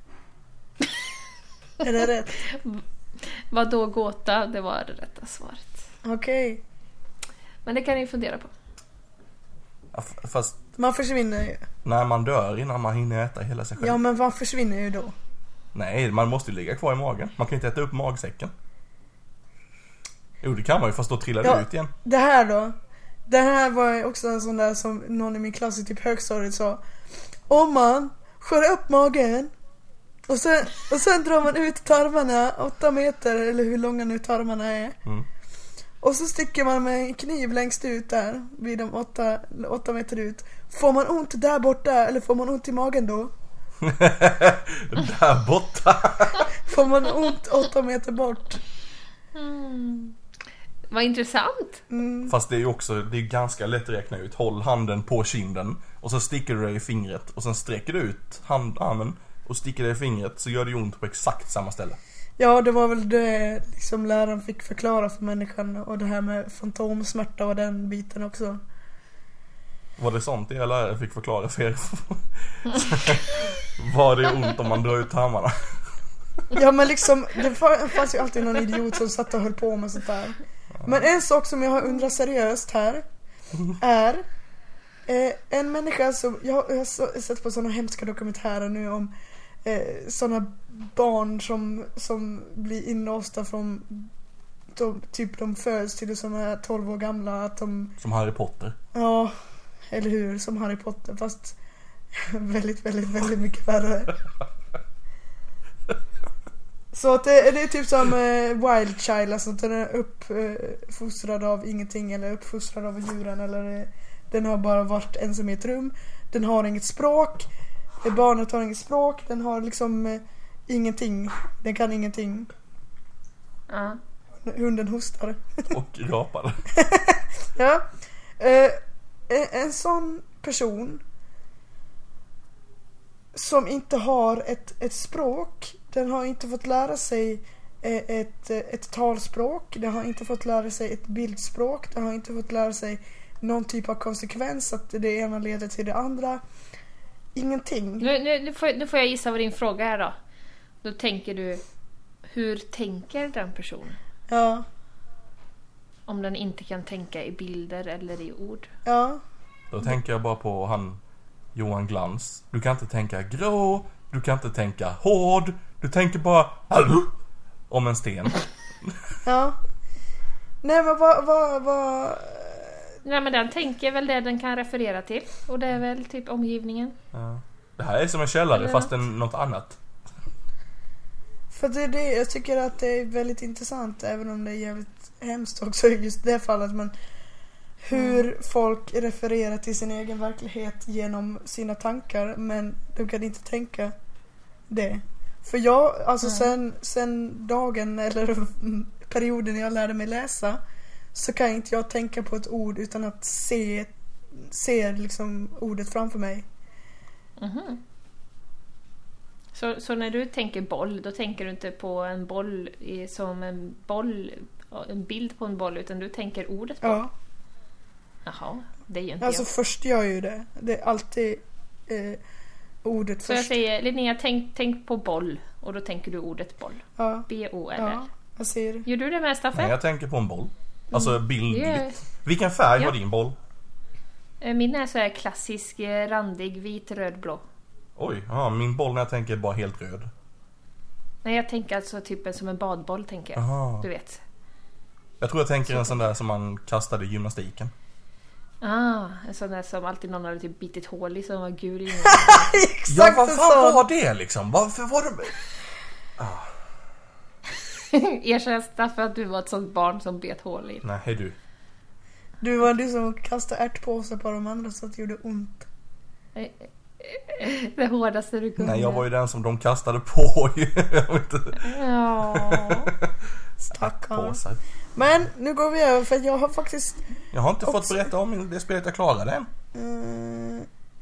C: Är det rätt?
A: Vadå gåta? Det var det rätta svaret.
C: Okej. Okay.
A: Men det kan ni fundera på.
B: Ja, fast
C: man försvinner ju.
B: när man dör innan man hinner äta hela sig själv.
C: Ja, men vad försvinner ju då?
B: Nej, man måste ju ligga kvar i magen. Man kan inte äta upp magsäcken. Jo, det kan man ju, fast då trillar det
C: ja,
B: ut igen.
C: Det här då. Det här var också en sån där som någon i min klass i typ högstadiet sa. Om man skär upp magen och sen, och sen drar man ut tarmarna åtta meter eller hur långa nu tarmarna är.
B: Mm.
C: Och så sticker man med en kniv längst ut där vid de åtta, åtta meter ut. Får man ont där borta eller får man ont i magen då?
B: Där borta.
C: Får man ont åtta meter bort?
A: Mm. Vad intressant.
C: Mm.
B: Fast det är ju också, det är ganska lätt att räkna ut. Håll handen på kinden och så sticker du dig i fingret och sen sträcker du ut handarmen och sticker dig i fingret, så gör det ont på exakt samma ställe.
C: Ja, det var väl det liksom läraren fick förklara för människan, och det här med fantomsmärta och den biten också.
B: Var det sånt det lärare fick förklara för er? Var det ont om man drar ut tarmarna?
C: Ja, men liksom, det fanns ju alltid någon idiot som satt och höll på med sånt där. Men en sak som jag har undrat seriöst här är eh, en människa som, jag har, jag har sett på såna hemska dokumentärer nu om eh, såna barn som, som blir inlåsta från de, typ de föds till som är tolv år gamla, att de,
B: som Harry Potter.
C: Ja, eller hur, som Harry Potter, fast väldigt, väldigt, väldigt mycket värre. Så att det, det är typ som eh, Wild Child, alltså att den är uppfostrad eh, av ingenting eller uppfostrad av djuren, eller eh, den har bara varit ensam i ett rum. Den har inget språk. Eh, barnet har inget språk. Den har liksom eh, ingenting. Den kan ingenting.
A: Uh.
C: Hunden hostar.
B: Och rapar.
C: Ja. Eh, en sån person som inte har ett, ett språk, den har inte fått lära sig ett, ett talspråk, den har inte fått lära sig ett bildspråk, den har inte fått lära sig någon typ av konsekvens, att det ena leder till det andra. Ingenting.
A: Nu, nu, nu, får, nu får jag gissa vad din fråga är då. Då tänker du, hur tänker den personen?
C: Ja.
A: Om den inte kan tänka i bilder eller i ord.
C: Ja.
B: Då tänker jag bara på han Johan Glans. Du kan inte tänka grå, du kan inte tänka hård, du tänker bara om en sten.
C: Ja. Nej, men vad, vad, vad...
A: Nej, men den tänker väl det den kan referera till. Och det är väl typ omgivningen.
B: Ja. Det här är som en källare
A: eller
B: fast
A: något.
B: en, något annat.
C: För det är det, jag tycker att det är väldigt intressant, även om det är jävligt hemskt också i just det fallet, men hur mm. folk refererar till sin egen verklighet genom sina tankar, men de kan inte tänka det. För jag, alltså mm. sen, sen dagen eller perioden jag lärde mig läsa, så kan inte jag tänka på ett ord utan att se, se liksom ordet framför mig.
A: Mhm. Så, så när du tänker boll, då tänker du inte på en boll i, som en boll, en bild på en boll, utan du tänker ordet boll?
C: Ja.
A: Jaha, det är ju inte
C: Alltså
A: jag.
C: först gör jag ju det. Det är alltid... Eh, ordet
A: Så jag
C: först.
A: säger, Linnea, tänk, tänk på boll. Och då tänker du ordet boll.
C: Ja.
A: B O L L.
C: Ja, jag ser det.
A: Gör du det med, Staffe?
B: Nej, jag tänker på en boll. Alltså bildligt.
A: Yeah.
B: Vilken färg
A: Ja.
B: har din boll?
A: Eh, Min är så här klassisk, eh, randig, vit, röd, blå.
B: Oj, ja, min boll när jag tänker är bara helt röd.
A: Nej, jag tänker alltså typ en som en badboll, tänker jag.
B: Aha.
A: Du vet.
B: Jag tror jag tänker en sån där som man kastade i gymnastiken.
A: Ah, en sån där som alltid någon hade typ bitit hål i, som var gul i.
C: Exakt
B: Ja, vad
C: en
B: fan
C: sån.
B: var det liksom? Varför var det...
A: Erkänn, Staffe, att du var ett sånt barn som bet hål i.
B: Nej, hej du.
C: Du var du som kastade ärtpåsar på de andra så att det gjorde ont.
A: Det hårdaste du kunde.
B: Nej, jag var ju den som de kastade på. Jag vet inte.
A: Ja.
B: Påsar.
C: Men nu går vi över för jag har faktiskt...
B: Jag har inte
C: Också-
B: fått berätta om det spelet jag klarade än.
C: Uh...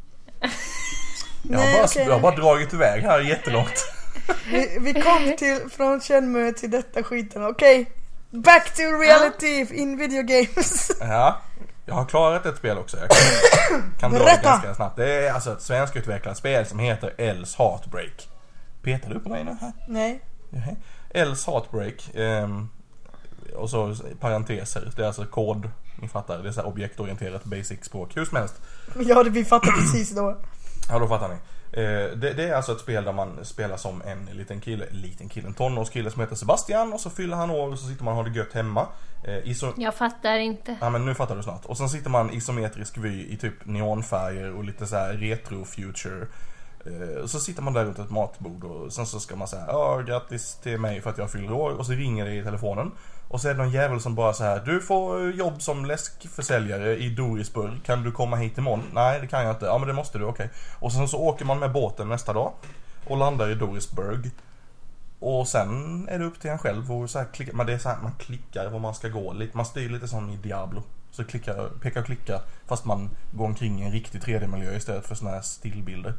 B: Jag har, bara, jag har bara dragit iväg här jättelångt.
C: vi, vi kom till från Chenmue till detta skiten. Okej, okay. Back to reality in video games.
B: Ja, jag har klarat ett spel också. Jag kan, kan dra det
C: Berätta!
B: ganska snabbt. Det är alltså ett svenskutvecklat spel som heter Else Heartbreak. Petar du på mig nu här?
C: Nej.
B: Jaha. Else Heartbreak. ehm, och så parenteser. Det är alltså kod, ni fattar. Det är så här objektorienterat basic språk. Hur som helst.
C: Ja, det vi fattade precis då.
B: Ja, då fattar ni. Eh, det, det är alltså ett spel där man spelar som en liten kille, liten kille, en tonårskille som heter Sebastian, och så fyller han år och så sitter man och har det gött hemma. Eh, iso-
A: Jag fattar inte.
B: ja, men nu fattar du snart. Och sen sitter man isometrisk vy i typ neonfärger och lite så här retro future. Eh, och så sitter man där runt ett matbord och sen så ska man säga ja, grattis till mig för att jag fyller år, och så ringer det i telefonen. Och så är det någon jävel som bara så här: du får jobb som läskförsäljare i Dorisburg. Kan du komma hit imorgon? Nej, det kan jag inte. Ja, men det måste du, okej. Okay. Och sen så åker man med båten nästa dag och landar i Dorisburg. Och sen är det upp till en själv och så här klickar man, det är så här, man klickar var man ska gå lite. Man styr lite som i Diablo. Så klickar, pekar och klickar fast man går omkring i en riktig tre D-miljö istället för såna här stillbilder.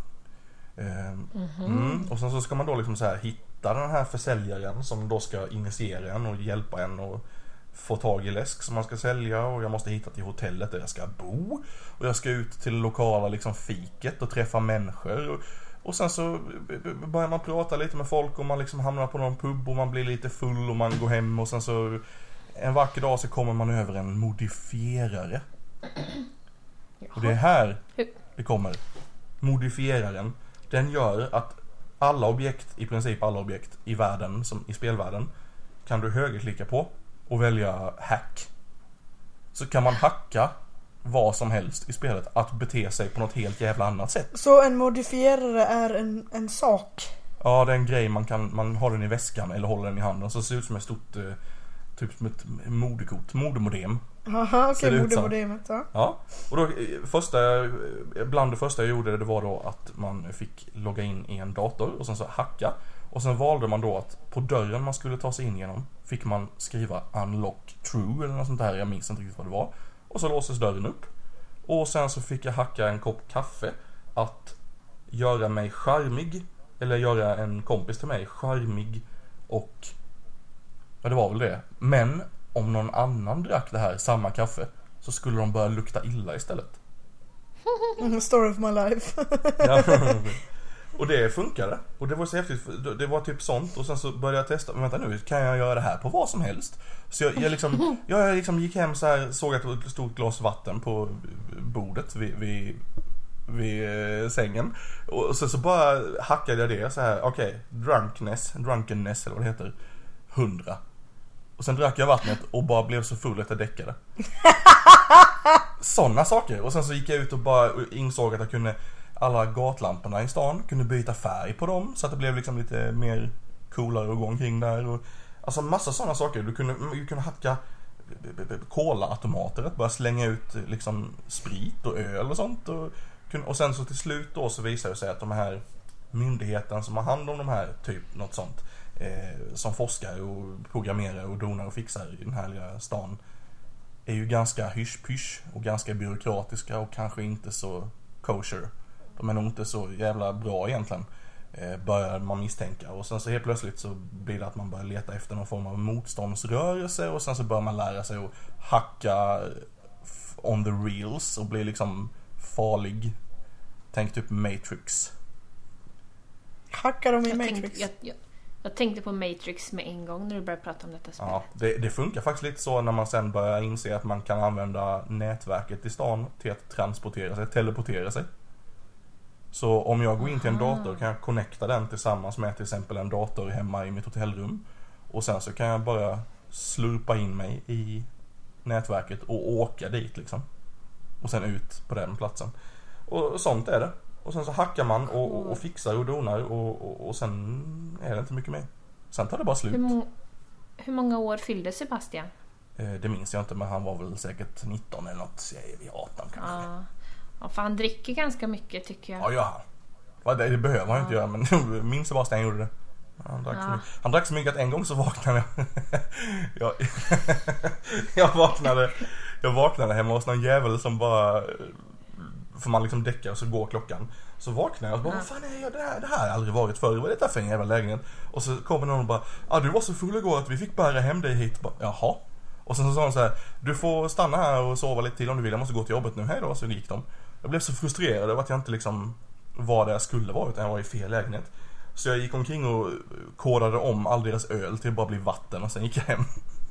B: Mm. Mm. Och sen så ska man då liksom så här hitta den här försäljaren som då ska initiera en och hjälpa en och få tag i läsk som man ska sälja, och jag måste hitta till hotellet där jag ska bo, och jag ska ut till lokala liksom fiket och träffa människor, och, och sen så börjar man prata lite med folk och man liksom hamnar på någon pub och man blir lite full och man går hem, och sen så en vacker dag så kommer man över en modifierare. Och det är här det kommer. Modifieraren. Den gör att alla objekt, i princip alla objekt i världen, som i spelvärlden, kan du högerklicka på och välja hack. Så kan man hacka vad som helst i spelet att bete sig på något helt jävla annat sätt.
C: Så en modifierare är en, en sak?
B: Ja, det är en grej man kan, man har den i väskan eller håller den i handen, så det ser ut som ett stort eh, typ som ett modekort, modemodem.
C: Jaha, okej,
B: okay,
C: modemodemet, ja.
B: Ja, och då första, bland det första jag gjorde det var då att man fick logga in i en dator och sen så hacka. Och sen valde man då att på dörren man skulle ta sig in genom fick man skriva unlock true eller något sånt där, jag minns inte riktigt vad det var. Och så låses dörren upp. Och sen så fick jag hacka en kopp kaffe att göra mig charmig, eller göra en kompis till mig charmig, och ja, det var väl det. Men om någon annan drack det här, samma kaffe, så skulle de börja lukta illa istället.
C: Story of my life.
B: Ja, och det funkade. Och det var så häftigt. Det var typ sånt. Och sen så började jag testa. Men vänta nu, kan jag göra det här på vad som helst? Så jag, jag, liksom, jag liksom gick hem så här, såg ett stort glas vatten på bordet vid, vid, vid sängen. Och sen så bara hackade jag det så här. Okej, okay, drunkenness, drunkenness eller vad det heter, hundra. Och sen drack jag vattnet och bara blev så full att jag däckade. Sådana saker. Och sen så gick jag ut och bara insåg att jag kunde, alla gatlamporna i stan, kunde byta färg på dem så att det blev liksom lite mer coolare att gå omkring där. Och, alltså massa sådana saker. Du kunde, du kunde hacka cola-automater, att bara slänga ut liksom sprit och öl och sånt. Och, och sen så till slut då så visade det sig att de här myndigheten som har hand om de här, typ något sånt, Eh, som forskar och programmerar och donar och fixar i den här lilla stan, är ju ganska hysch-pysch och ganska byråkratiska och kanske inte så kosher. De är nog inte så jävla bra egentligen, eh, börjar man misstänka. Och sen så helt plötsligt så blir det att man börjar leta efter någon form av motståndsrörelse, och sen så börjar man lära sig att hacka on the reels och bli liksom farlig Tänk typ Matrix.
C: Hackar de i
A: Jag
C: Matrix?
A: tänkte, jag, jag, jag tänkte på Matrix med en gång när du började prata om detta spel.
B: Ja, det, det funkar faktiskt lite så när man sen börjar inse att man kan använda nätverket i stan till att transportera sig, teleportera sig. Så om jag går in till en
A: Aha.
B: dator kan jag connecta den tillsammans med till exempel en dator hemma i mitt hotellrum. Och sen så kan jag bara slurpa in mig i nätverket och åka dit liksom. Och sen ut på den platsen. Och sånt är det. Och sen så hackar man och, och, och fixar och donar och, och, och sen är det inte mycket mer. Sen tar det bara slut.
A: Hur, må- hur många år fyllde Sebastian?
B: Eh, det minns jag inte, men han var väl säkert nitton eller något, säger vi arton kanske.
A: Ja. Ja, för han dricker ganska mycket tycker jag.
B: Ja, ja. Ja, det, det behöver han ju inte göra, men min Sebastian gjorde det. Han drack,
A: Ja.
B: så mycket. han drack så mycket att en gång så vaknade jag. jag, jag vaknade Jag vaknade hemma hos någon jävel som bara, för man liksom däckar och så går klockan. Så vaknade jag och bara, vad fan är jag? Det här, det här har jag aldrig varit förr. Vad är det för en jävla lägenhet? Och så kommer någon och bara, ja ah, du var så full igår att vi fick bära hem dig hit. Bara, jaha. Och sen så sa han så här, du får stanna här och sova lite till om du vill. Jag måste gå till jobbet nu. Hej då, så gick de. Jag blev så frustrerad över att jag inte liksom var där jag skulle vara, utan jag var i fel lägenhet. Så jag gick omkring och kodade om all deras öl till att bara bli vatten och sen gick jag hem.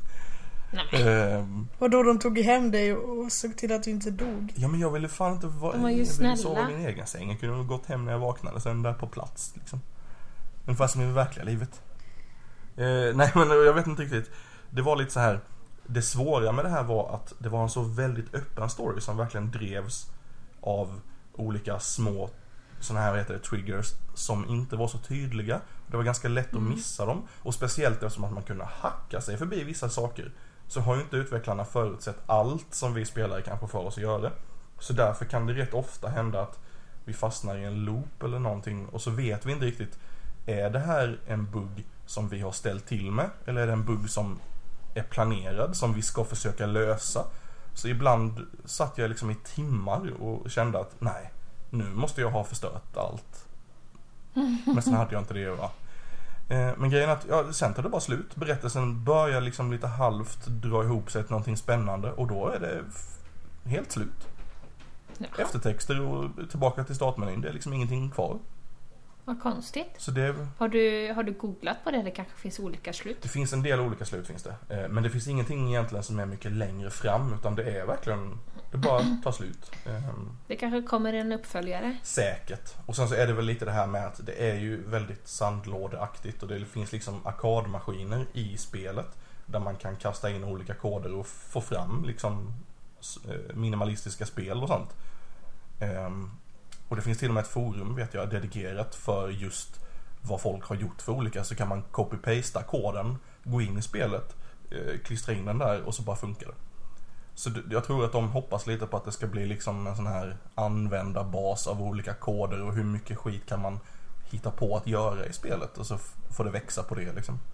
A: Nej.
C: Och då de tog hem dig och såg till att du inte dog.
B: Ja, men jag ville fan inte vara,
A: De var ju
B: jag ville
A: snälla.
B: sova i min egen säng. Jag kunde ha gått hem när jag vaknade, sen där på plats liksom. Ungefär som i det verkliga livet. eh, Nej, men jag vet inte riktigt. Det var lite så här. Det svåra med det här var att det var en så väldigt öppen story som verkligen drevs av olika små såna här, vad heter det, triggers som inte var så tydliga. Det var ganska lätt att missa dem. Och speciellt eftersom att man kunde hacka sig förbi vissa saker, så har ju inte utvecklarna förutsett allt som vi spelare kanske får oss att göra. Så därför kan det rätt ofta hända att vi fastnar i en loop eller någonting, och så vet vi inte riktigt, är det här en bugg som vi har ställt till med, eller är det en bugg som är planerad, som vi ska försöka lösa. Så ibland satt jag liksom i timmar och kände att nej, nu måste jag ha förstört allt. Men sen hade jag inte det att göra. Men grejen är att ja, sen tar det bara slut. Berättelsen börjar liksom lite halvt dra ihop sig till någonting spännande, och då är det f- helt slut.
A: Ja.
B: Eftertexter och tillbaka till startmenyn. Det är liksom ingenting kvar.
A: Vad konstigt.
B: Så det,
A: Har du, har du googlat på det? Det kanske finns olika slut.
B: det finns en del olika slut finns det. Eh, Men det finns ingenting egentligen som är mycket längre fram, utan det är verkligen, det bara tar slut. Ehm,
A: Det kanske kommer en uppföljare.
B: Säkert. Och sen så är det väl lite det här med att det är ju väldigt sandlådeaktigt, och det finns liksom arkadmaskiner i spelet där man kan kasta in olika koder och få fram liksom eh, minimalistiska spel och sånt. Ehm, Och det finns till och med ett forum, vet jag, dedikerat för just vad folk har gjort för olika. Så kan man copy-pasta koden, gå in i spelet, eh, klistra in den där, och så bara funkar det. Så d- jag tror att de hoppas lite på att det ska bli liksom en sån här användarbas av olika koder, och hur mycket skit kan man hitta på att göra i spelet, och så f- får det växa på det liksom.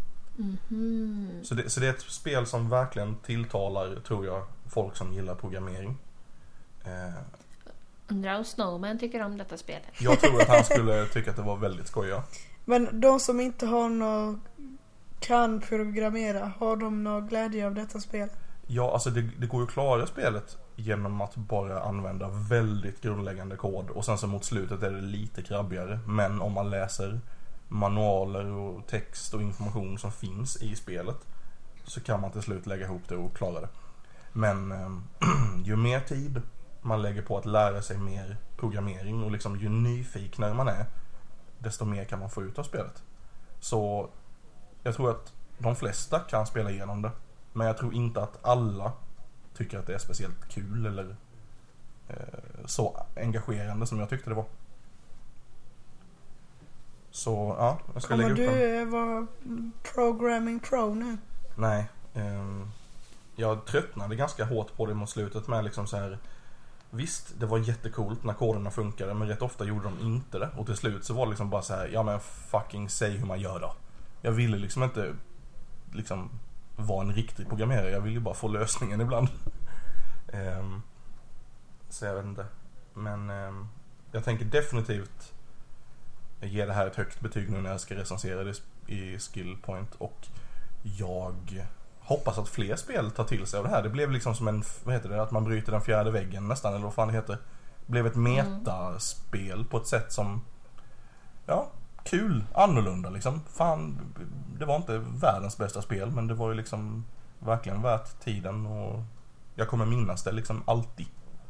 A: Mhm.
B: Så, det, så det är ett spel som verkligen tilltalar, tror jag, folk som gillar programmering. Eh,
A: Undrar om Snowman tycker om detta spelet.
B: jag tror att han skulle tycka att det var väldigt skoja.
C: Men de som inte har någon kan programmera, har de någon glädje av detta spel?
B: Ja, alltså det, det går ju att klara spelet genom att bara använda väldigt grundläggande kod, och sen så mot slutet är det lite krabbigare. Men om man läser manualer och text och information som finns i spelet, så kan man till slut lägga ihop det och klara det. Men eh, ju mer tid man lägger på att lära sig mer programmering, och liksom ju nyfiknare man är, desto mer kan man få ut av spelet. Så jag tror att de flesta kan spela igenom det, men jag tror inte att alla tycker att det är speciellt kul eller eh, så engagerande som jag tyckte det var. Så ja, jag ska
C: Kommer
B: lägga upp den.
C: du vara programming pro nu?
B: Nej, ehm, jag tröttnade ganska hårt på det mot slutet med liksom så här. Visst, det var jättekult när koderna funkade, men rätt ofta gjorde de inte det. Och till slut så var det liksom bara så här, ja men fucking säg hur man gör då. Jag ville liksom inte liksom vara en riktig programmerare, jag ville ju bara få lösningen ibland. um, så jag vet inte. Men um, jag tänker definitivt ge det här ett högt betyg nu när jag ska recensera det i Skillpoint, och jag hoppas att fler spel tar till sig av det här. Det blev liksom som en, vad heter det, att man bryter den fjärde väggen nästan, eller vad fan det heter. blev ett metaspel på ett sätt som, ja, kul, annorlunda liksom. Fan, det var inte världens bästa spel, men det var ju liksom verkligen värt tiden och jag kommer minnas det liksom alltid.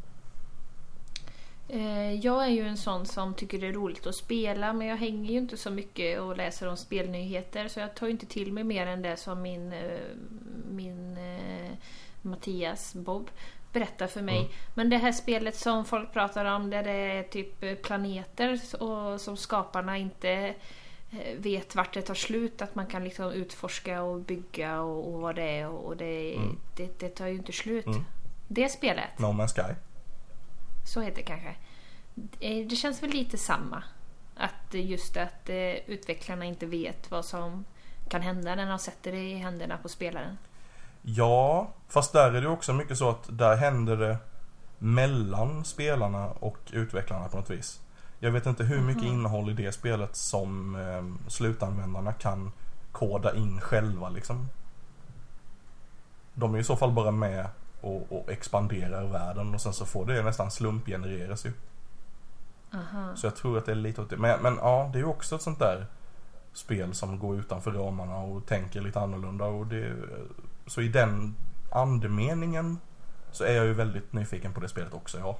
A: Jag är ju en sån som tycker det är roligt att spela, men jag hänger ju inte så mycket och läser om spelnyheter, så jag tar ju inte till mig mer än det som min, min Mattias Bob berättar för mig. Mm. Men det här spelet som folk pratar om, där det är typ planeter och som skaparna inte vet vart det tar slut, att man kan liksom utforska och bygga och, och vad det är, och det, mm. det, det tar ju inte slut. Mm. Det spelet.
B: No Man's Sky.
A: Så heter det kanske. Det känns väl lite samma. Att just att utvecklarna inte vet vad som kan hända när de sätter det i händerna på spelaren.
B: Ja, fast där är det också mycket så att där händer det mellan spelarna och utvecklarna på något vis. Jag vet inte hur mycket mm. innehåll i det spelet som eh, slutanvändarna kan koda in själva liksom. De är i så fall bara med och, och expanderar världen, och sen så får det nästan slumpgenereras ju.
A: Aha.
B: Så jag tror att det är lite åt det. Men, men ja, det är ju också ett sånt där spel som går utanför ramarna och tänker lite annorlunda, och det, så i den andemeningen så är jag ju väldigt nyfiken på det spelet också, ja.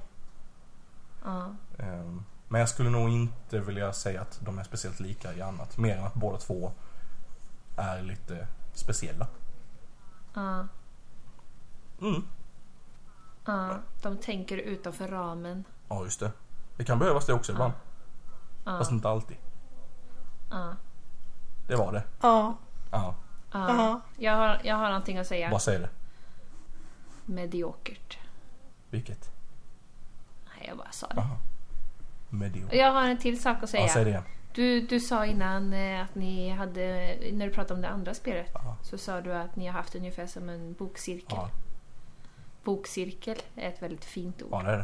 A: Uh.
B: Um, men jag skulle nog inte vilja säga att de är speciellt lika i annat, mer än att båda två är lite speciella.
A: Ja.
B: Uh. Mm.
A: Ja, de tänker utanför ramen.
B: Ja, just det. Det kan behövas det också ibland.
A: Ja.
B: Fast inte alltid.
A: Ja.
B: Det var det.
C: Ja.
B: Ja.
A: Ja. Jag har, jag har någonting att säga.
B: Vad säger det?
A: Mediokert.
B: Vilket?
A: Nej, jag bara sa det.
B: Aha. Mediokert.
A: Jag har en till sak att säga.
B: Ja, säg det.
A: Du, du sa innan att ni hade, när du pratade om det andra spelet,
B: Aha.
A: så sa du att ni har haft ungefär som en bokcirkel.
B: Ja.
A: Bokcirkel är ett väldigt fint ord.
B: Ja, det är det.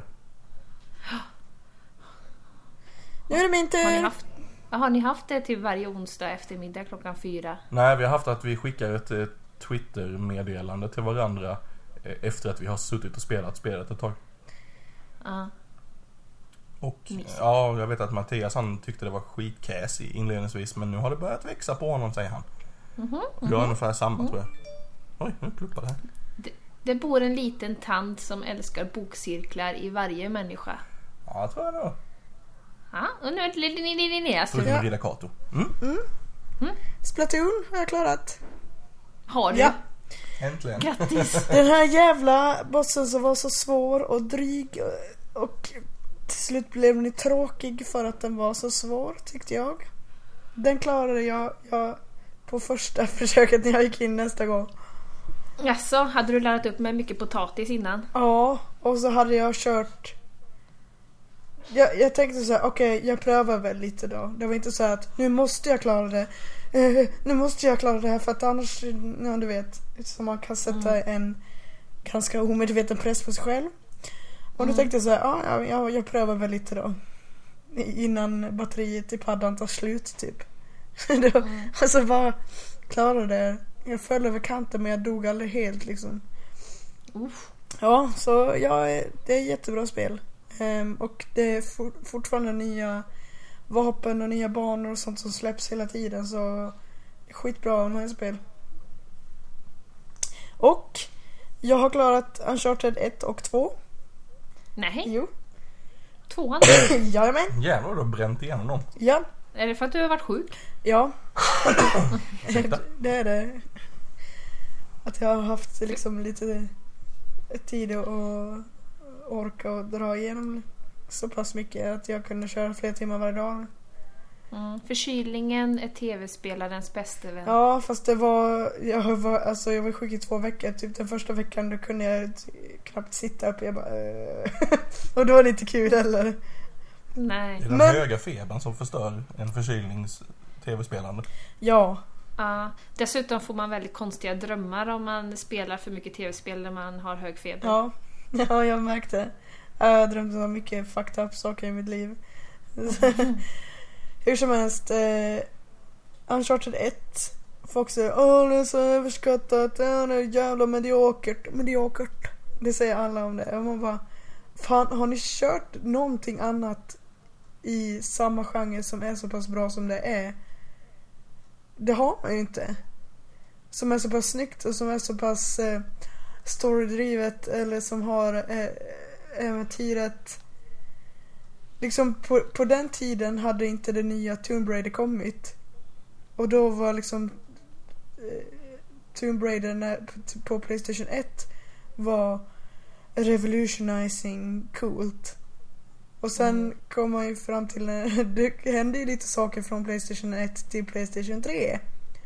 C: Nu är det min tur.
A: Har ni haft, har ni haft det till varje onsdag eftermiddag klockan fyra?
B: Nej, vi har haft att vi skickar ett, ett Twitter-meddelande till varandra efter att vi har suttit och spelat spelet ett tag.
A: Ja.
B: Och
A: Mysigt.
B: ja, jag vet att Mattias, han tyckte det var skitkäs inledningsvis, men nu har det börjat växa på honom, säger han.
A: Mm-hmm, mm-hmm.
B: Jag är ungefär samma, mm. tror jag. Oj, nu kluppar det här.
A: Det, det bor en liten tant som älskar bokcirklar i varje människa.
B: Ja, jag tror jag det.
A: Ja, och nu är det Linneas tur.
B: Förutom Rida Kato. Mm.
C: Mm. Mm. Splatoon har jag klarat.
A: Har du?
C: Ja.
B: Äntligen.
A: Grattis.
C: Den här jävla bossen som var så svår och dryg, och till slut blev den tråkig för att den var så svår, tyckte jag. Den klarade jag, jag på första försöket när jag gick in nästa gång.
A: Jaså, hade du lärt upp med mycket potatis innan?
C: Ja, och så hade jag kört. Jag, jag tänkte så här, okej, okay, jag prövar väl lite då. Det var inte så att nu måste jag klara det. Uh, nu måste jag klara det här, för att annars, ja, du vet, så man kan sätta mm. en ganska omedveten press på sig själv. Och
A: mm.
C: då tänkte jag så här, ja, jag, jag prövar väl lite då. Innan batteriet i paddan tar slut typ. då, mm. Och så bara klarade det. Jag föll över kanten, men jag dog aldrig helt liksom.
A: Uff.
C: Ja, så ja, det är ett jättebra spel. Um, och det är for, fortfarande nya vapen och nya banor och sånt som släpps hela tiden, så det är skitbra med spel. Och jag har klarat Uncharted ett och två.
A: Nej.
C: Jo.
A: Tvåan?
C: Jajamän.
B: Jävlar, du har bränt igenom dem.
C: Ja.
A: Är det för att du har varit sjuk?
C: Ja. Det är det. Att jag har haft liksom lite tid att orka och dra igenom så pass mycket att jag kunde köra flera timmar varje dag.
A: Mm, förkylningen är tv-spelarens bästa vän.
C: Ja, fast det var jag var alltså jag var sjuk i två veckor. Typ den första veckan då kunde jag knappt sitta upp. Jag bara, äh. Och då var det inte kul heller.
A: Nej.
B: Det är den
C: Men...
B: höga febern som förstör en förkylnings tv-spelande.
C: Ja.
A: Ja, dessutom får man väldigt konstiga drömmar om man spelar för mycket tv-spel när man har hög feber.
C: Ja, ja, jag märkte. Jag drömde om mycket fucked up saker i mitt liv. Mm. Hur som helst, eh, Uncharted ett. Folk säger, åh, det är så överskattat, ja, det är jävla mediokert. Mediokert. Det säger alla om det. Och man bara, fan, har ni kört någonting annat i samma genre som är så pass bra som det är? Det har man ju inte. Som är så pass snyggt och som är så pass eh, storydrivet, eller som har eh, äventyret. Liksom på, på den tiden hade inte det nya Tomb Raider kommit. Och då var liksom eh, Tomb Raider när, på, på PlayStation ett var revolutionizing coolt. Och sen mm. kom man ju fram till det hände ju lite saker från PlayStation ett till PlayStation tre.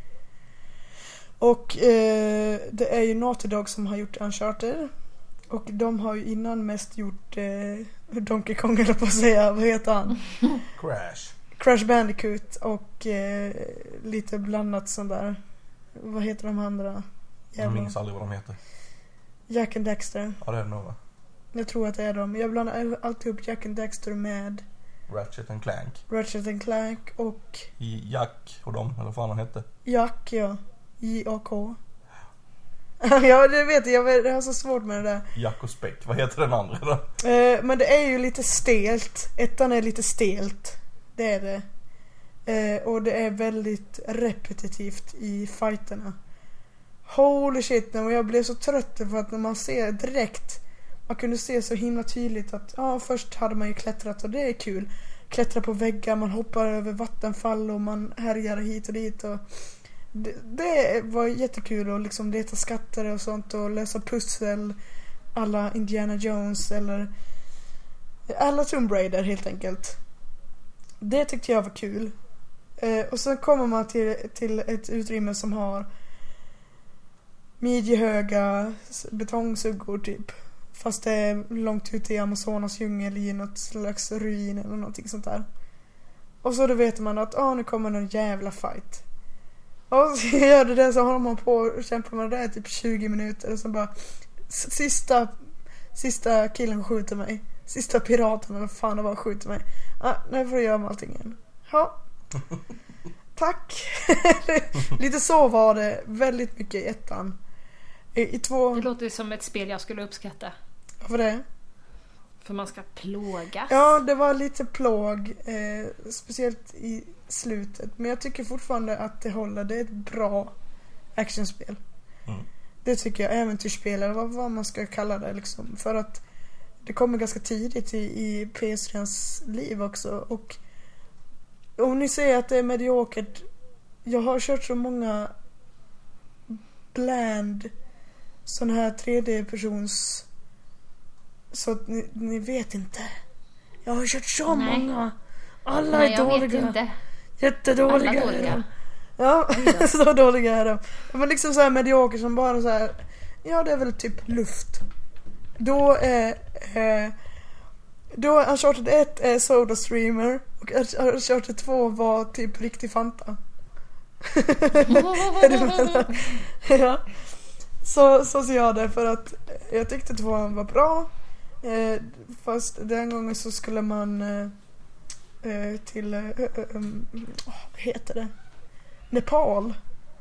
C: Och eh, det är ju Naughty Dog som har gjort Uncharted. Och de har ju innan mest gjort eh, Donkey Kong, eller på att säga, vad heter han?
B: Crash.
C: Crash Bandicoot och eh, lite blandat sånt där. Vad heter de andra?
B: Jag minns aldrig vad de heter.
C: Jack and Daxter.
B: Ja, det är det nog, va?
C: Jag tror att det är de. Jag blandar alltid upp Jack and Daxter med
B: Ratchet and Clank.
C: Ratchet and Clank och
B: Jack och dem, eller vad fan han hette.
C: Jack, ja. J A K. Ja, det vet jag. Jag har så svårt med det där.
B: Jack och Speck. Vad heter den andra då?
C: Eh, men det är ju lite stelt. Ettan är lite stelt. Det är det. Eh, och det är väldigt repetitivt i fighterna. Holy shit, och jag blev så trött för att när man ser direkt, man kunde se så himla tydligt att ja, först hade man ju klättrat och det är kul. Klättra på väggar, man hoppar över vattenfall och man härjar hit och dit och det, det var jättekul att liksom leta skatter och sånt och lösa pussel alla Indiana Jones eller alla Tomb Raider helt enkelt. Det tyckte jag var kul. Eh, och sen kommer man till, till ett utrymme som har midjehöga betongsuggor typ. Fast det är långt ute i Amazonas djungel i något slags ruin eller någonting sånt där. Och så då vet man att åh, nu kommer någon jävla fight. Och så gör det där, så håller man på och kämpar med det där typ tjugo minuter och så bara sista sista killen skjuter mig. Sista piraten eller fan det var skjuter mig. Ah, nu får jag göra allting igen. Ja. Tack. Lite så var det väldigt mycket i ettan. I, i två...
A: Det låter som ett spel jag skulle uppskatta.
C: Varför det?
A: För man ska plågas.
C: Ja, det var lite plåg. Eh, speciellt i slutet. Men jag tycker fortfarande att det håller. Det är ett bra actionspel. Mm. Det tycker jag. Äventyrsspel eller vad, vad man ska kalla det liksom. För att det kommer ganska tidigt i, i P S tre:s liv också. Och om ni säger att det är mediokert, jag har kört så många bland sån här tredje-persons så att ni, ni vet inte. Jag har kört så Nej. många. Alla Nej, är jag dåliga. Vet inte. Jättedåliga. Alla dåliga. Ja, så dåliga är de. Men liksom så här medioker som bara så här. Ja, det är väl typ luft. Då är eh, Då är Uncharted ett är Soda Streamer och Uncharted två var typ riktig Fanta. Ja. Så, så ser jag det, för att jag tyckte tvåan var bra. Eh, fast den gången så skulle man eh, till eh, eh, vad heter det? Nepal.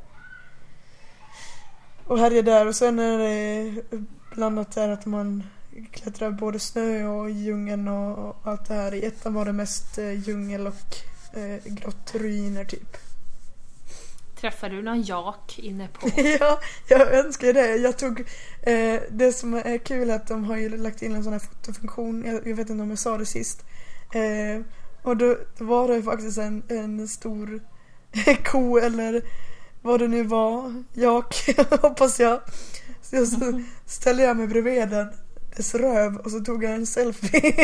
C: Och här är där, och sen är det blandat där att man klättrar både snö och djungeln och, och allt det här. I ettan var det mest eh, djungel och eh, grottruiner typ.
A: Träffade du någon jak inne på?
C: Ja, jag önskar det. Jag tog eh, det som är kul är att de har ju lagt in en sån här fotofunktion. Jag, jag vet inte om jag sa det sist. Eh, och då, då var det faktiskt en, en stor ko eller vad det nu var. Jak, hoppas jag. Så jag så ställde jag mig bredvid den, dess röv, och så tog jag en selfie.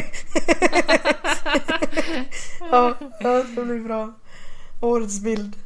C: Ja, ja, det blir bra. Årets bild.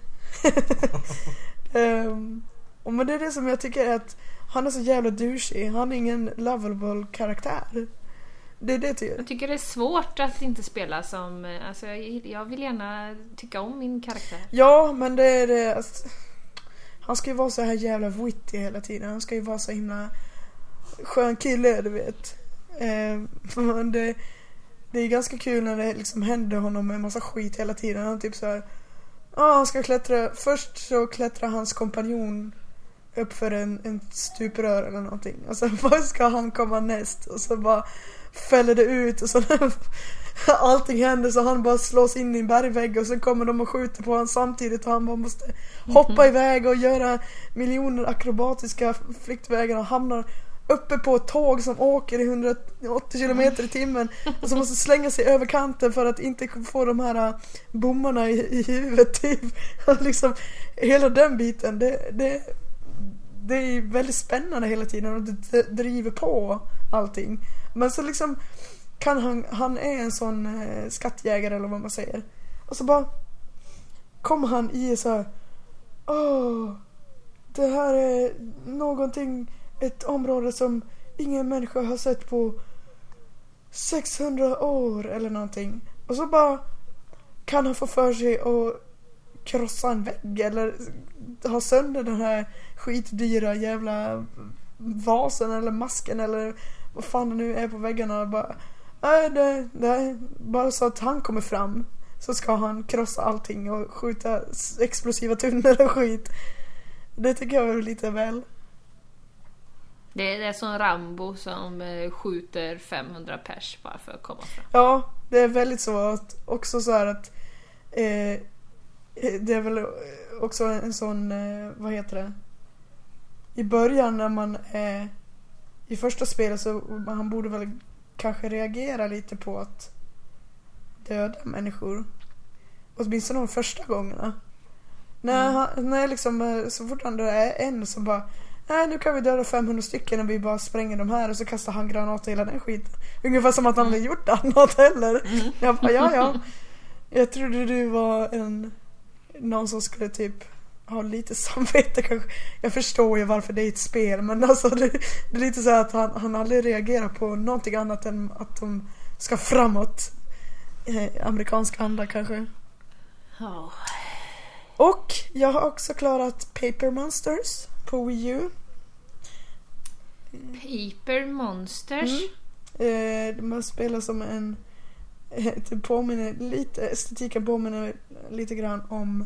C: um, och men det är det som jag tycker är att han är så jävla douchey. Han är ingen lovable karaktär. Det är det tycker jag.
A: Jag tycker det är svårt att inte spela som, alltså jag, jag vill gärna tycka om min karaktär.
C: Ja, men det är det alltså, han ska ju vara så här jävla witty hela tiden. Han ska ju vara så himla skön kille, du vet. um, det, det är ganska kul när det liksom händer honom en massa skit hela tiden. Han typ så här, ja, han ska klättra. Först så klättrar hans kompanjon upp för en, en stuprör eller någonting. Och sen bara ska han komma näst. Och så bara fäller det ut och så allting händer så han bara slås in i en bergvägg och så kommer de och skjuter på honom samtidigt och han bara måste hoppa mm-hmm. iväg och göra miljoner akrobatiska flyktvägar och hamnar uppe på ett tåg som åker i hundraåttio kilometer i timmen och så måste slänga sig över kanten för att inte få de här bommarna i, i huvudet typ. Liksom, hela den biten det, det, det är väldigt spännande hela tiden och det driver på allting. Men så liksom kan han, han är en sån eh, skattjägare eller vad man säger. Och så bara kommer han i så här, åh, det här är någonting, ett område som ingen människa har sett på sexhundra år eller någonting. Och så bara kan han få för sig att krossa en vägg eller ha sönder den här skitdyra jävla vasen eller masken eller vad fan det nu är på väggarna. Bara, nej, det, det, bara så att han kommer fram så ska han krossa allting och skjuta explosiva tunnor och skit. Det tycker jag är lite väl.
A: Det är, det är som Rambo som eh, skjuter femhundra pers bara för att komma fram.
C: Ja, det är väldigt så att också så här att eh, det är väl också en sån eh, vad heter det? I början när man är i första spelet så han borde väl kanske reagera lite på att döda människor. Åtminstone de första gångerna. När, mm. han, när liksom så fort han är en som bara nej, nu kan vi döda femhundra stycken och vi bara spränger de här och så kastar han granater i hela den skiten. Ungefär som att han hade gjort annat heller. Mm. Jag bara, ja, ja. Jag trodde du var en någon som skulle typ ha lite samvete kanske. Jag förstår ju varför det är ett spel, men alltså det, det är lite så att han, han aldrig reagerar på någonting annat än att de ska framåt. Eh, amerikanska anda kanske.
A: Oh.
C: Och jag har också klarat Paper Monsters på Wii U.
A: Paper Monsters?
C: Mm. Eh, man spelar som en eh, typ påminner lite, estetiken påminner lite grann om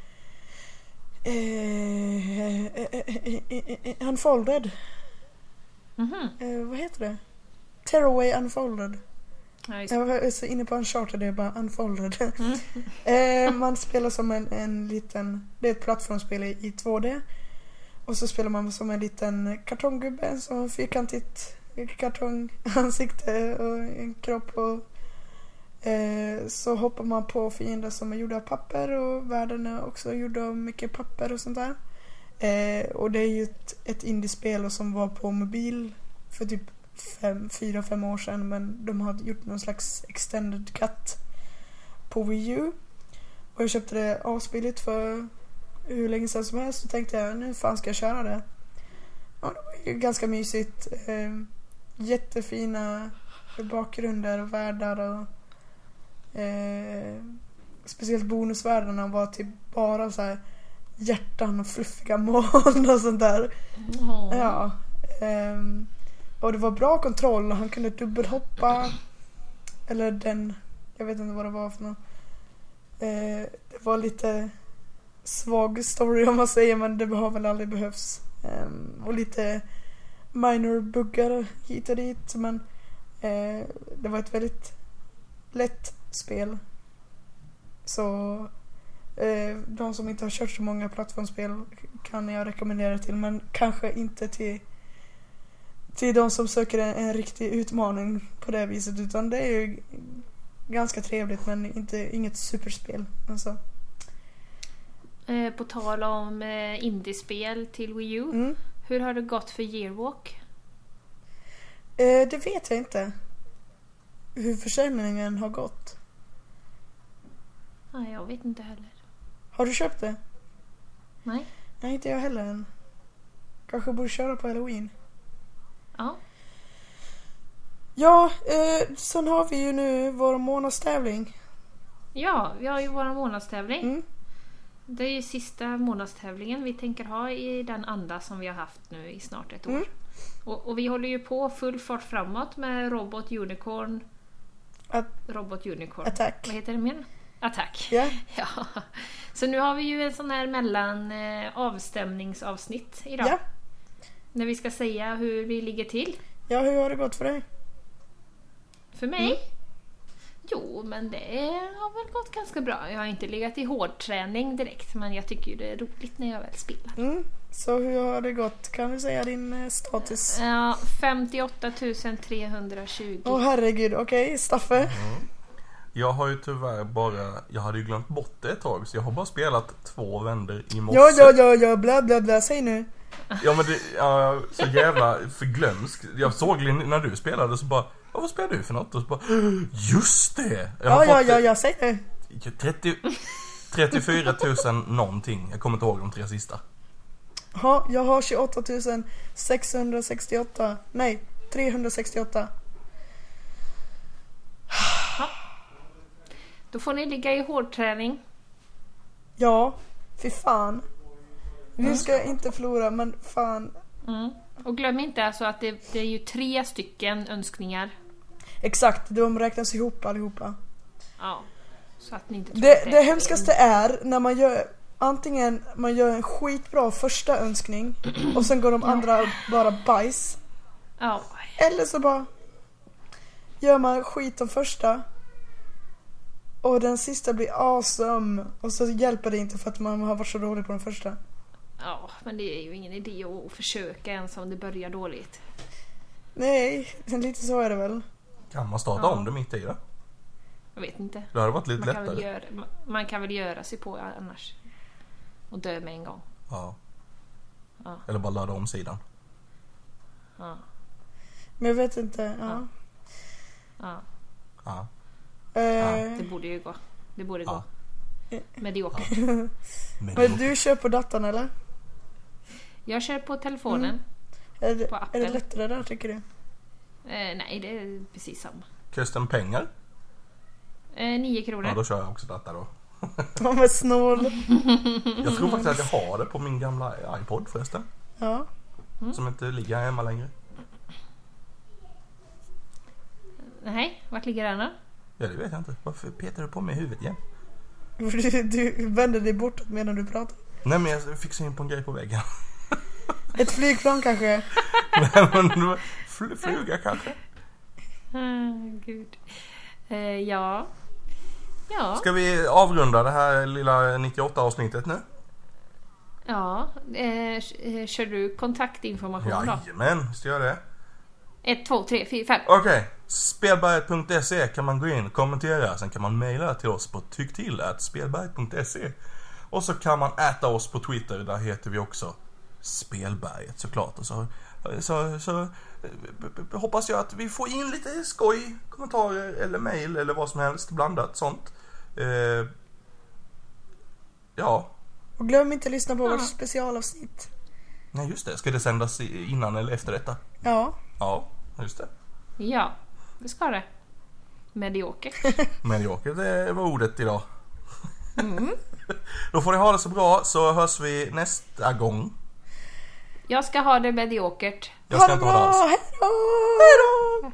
C: eh, eh, eh, eh, eh, Unfolded.
A: Mm-hmm.
C: Eh, vad heter det? Tearaway Unfolded.
A: Ja,
C: jag var så inne på Uncharted, det är bara Unfolded.
A: Mm.
C: eh, man spelar som en, en liten, det är ett plattformsspel i, i två D. Och så spelar man som en liten kartonggubbe som har fyrkantigt kartongansikte och en kropp och eh, så hoppar man på fiender som är gjorda av papper och världen är också gjord av mycket papper och sånt där. Eh, och det är ju ett, ett indiespel som var på mobil för typ fem, fyra, fem år sedan, men de har gjort någon slags extended cut på Wii U. Och jag köpte det asbilligt för hur länge sedan som helst, så tänkte jag, nu fan ska jag köra det. Ja, det var ju ganska mysigt. Eh, jättefina bakgrunder och världar och eh, speciellt bonusvärldarna var typ bara så här hjärtan och fluffiga moln och sånt där.
A: Mm.
C: Ja. Eh, och det var bra kontroll och han kunde dubbelhoppa. Eller den, jag vet inte vad det var för något. Eh, det var lite svag story om man säger, men det har väl aldrig behövs. Um, och lite minor buggar hit och dit, men uh, det var ett väldigt lätt spel. Så uh, de som inte har kört så många plattformsspel kan jag rekommendera till, men kanske inte till till de som söker en, en riktig utmaning på det viset, utan det är ju ganska trevligt, men inte inget superspel. Alltså.
A: Eh, på tal om eh, indiespel till Wii U.
C: Mm.
A: Hur har det gått för Yearwalk?
C: Eh, det vet jag inte. Hur försäljningen har gått.
A: Nej, jag vet inte heller.
C: Har du köpt det?
A: Nej.
C: Nej, inte jag heller än. Kanske borde köra på Halloween.
A: Ja.
C: Ja, eh, sen har vi ju nu vår månadstävling.
A: Ja, vi har ju vår månadstävling.
C: Mm.
A: Det är ju sista månadstävlingen vi tänker ha i den anda som vi har haft nu i snart ett år.
C: Mm.
A: Och, och vi håller ju på full fart framåt med Robot Unicorn.
C: At-
A: Robot Unicorn.
C: Attack.
A: Vad heter det mer? Attack.
C: Yeah.
A: Ja. Så nu har vi ju en sån här mellan eh, avstämningsavsnitt idag.
C: Ja.
A: När vi ska säga hur vi ligger till.
C: Ja, hur har det gått för dig?
A: För mig? Mm. Jo, men det har väl gått ganska bra. Jag har inte legat i hårdträning direkt, men jag tycker ju det är roligt när jag väl spelar.
C: Mm. Så hur har det gått? Kan du säga din status?
A: Ja, femtioåtta tusen trehundratjugo.
C: Åh oh, herregud, okej, okay. Staffe?
B: Mm. Jag har ju tyvärr bara, jag hade ju glömt bort det ett tag, så jag har bara spelat två vändor i morse.
C: Ja, ja, ja, ja, bla bla bla, säg nu.
B: Ja, men det, ja, så jävla förglömsk. Jag såg när du spelade så bara, vad spelar du för något? Och så bara, just det! Jag
C: ja, ja, ja, ja, säg det.
B: trettio, trettiofyra tusen någonting, jag kommer inte ihåg de tre sista.
C: Ja, jag har tjugoåtta tusen sexhundrasextioåtta. Nej, trehundrasextioåtta.
A: Ja. Då får ni ligga i hårdträning.
C: Ja, fy fan. Nu mm. ska jag inte förlora, men fan.
A: Mm. Och glöm inte alltså att det, det är ju tre stycken önskningar.
C: Exakt, de räknas ihop allihopa.
A: Ja, så att ni inte tror
C: det,
A: att det,
C: det hemskaste är när man gör antingen man gör en skitbra första önskning och sen går de andra bara bajs.
A: Ja.
C: Eller så bara gör man skit de första och den sista blir awesome och så hjälper det inte för att man har varit så dålig på den första.
A: Ja, men det är ju ingen idé att försöka ens om det börjar dåligt.
C: Nej, lite så är det väl.
B: Kan man starta ja. om det mitt i det?
A: Jag vet inte.
B: Det hade varit lite
A: man
B: lättare.
A: Kan väl göra, man, man kan väl göra sig på annars. Och dö med en gång.
B: Ja.
A: ja.
B: Eller bara ladda om sidan.
A: Ja.
C: Men jag vet inte. Ja.
A: Ja.
B: Ja.
A: ja.
C: Uh,
A: det borde ju gå. Det borde
B: ja.
A: gå. Mediokert.
C: Ja. Men du kör på datorn eller?
A: Jag kör på telefonen.
C: Mm. Är, det,
A: på appen.
C: Är det lättare där tycker du?
A: Eh, nej, det är precis samma.
B: Kusten pengar?
A: Eh, nio kronor.
B: Ja, då kör jag också detta då.
C: Ja, men snål.
B: Jag tror faktiskt att jag har det på min gamla iPod förresten.
C: Ja.
A: Mm.
B: Som inte ligger hemma längre.
A: Nej, vart ligger den då?
B: Ja, det vet jag inte. Varför petar du på mig i huvudet igen?
C: Du, du vänder dig bortåt medan du pratar.
B: Nej, men jag fixar in på en grej på väggen.
C: Ett flygplan kanske?
B: Nej, men fl- fluga kanske.
A: Mm, gud. Eh, ja. Ja.
B: Ska vi avrunda det här lilla nittioåtta avsnittet nu?
A: Ja. Eh, kör du kontaktinformation då?
B: Jajamän, ska jag det?
A: ett, två, tre, fyra, fem.
B: Okej, okay. spelberget punkt se kan man gå in och kommentera. Sen kan man mejla till oss på tycktill at spelberget punkt se. Och så kan man äta oss på Twitter, där heter vi också Spelberget såklart. Och så, så, så hoppas jag att vi får in lite skoj, kommentarer eller mejl eller vad som helst, blandat sånt. Eh, ja.
C: Och glöm inte att lyssna på
A: ja.
C: vårt specialavsnitt.
B: Nej, just det. Ska det sändas innan eller efter detta?
C: Ja.
B: Ja, just det.
A: Ja, det ska det. Mediokert.
B: Mediokert, det var ordet idag.
C: Mm.
B: Då får ni ha det så bra, så hörs vi nästa gång.
A: Jag ska ha det mediokert.
B: Jag ska inte ha det alls.
C: Hej då!
B: Hej då!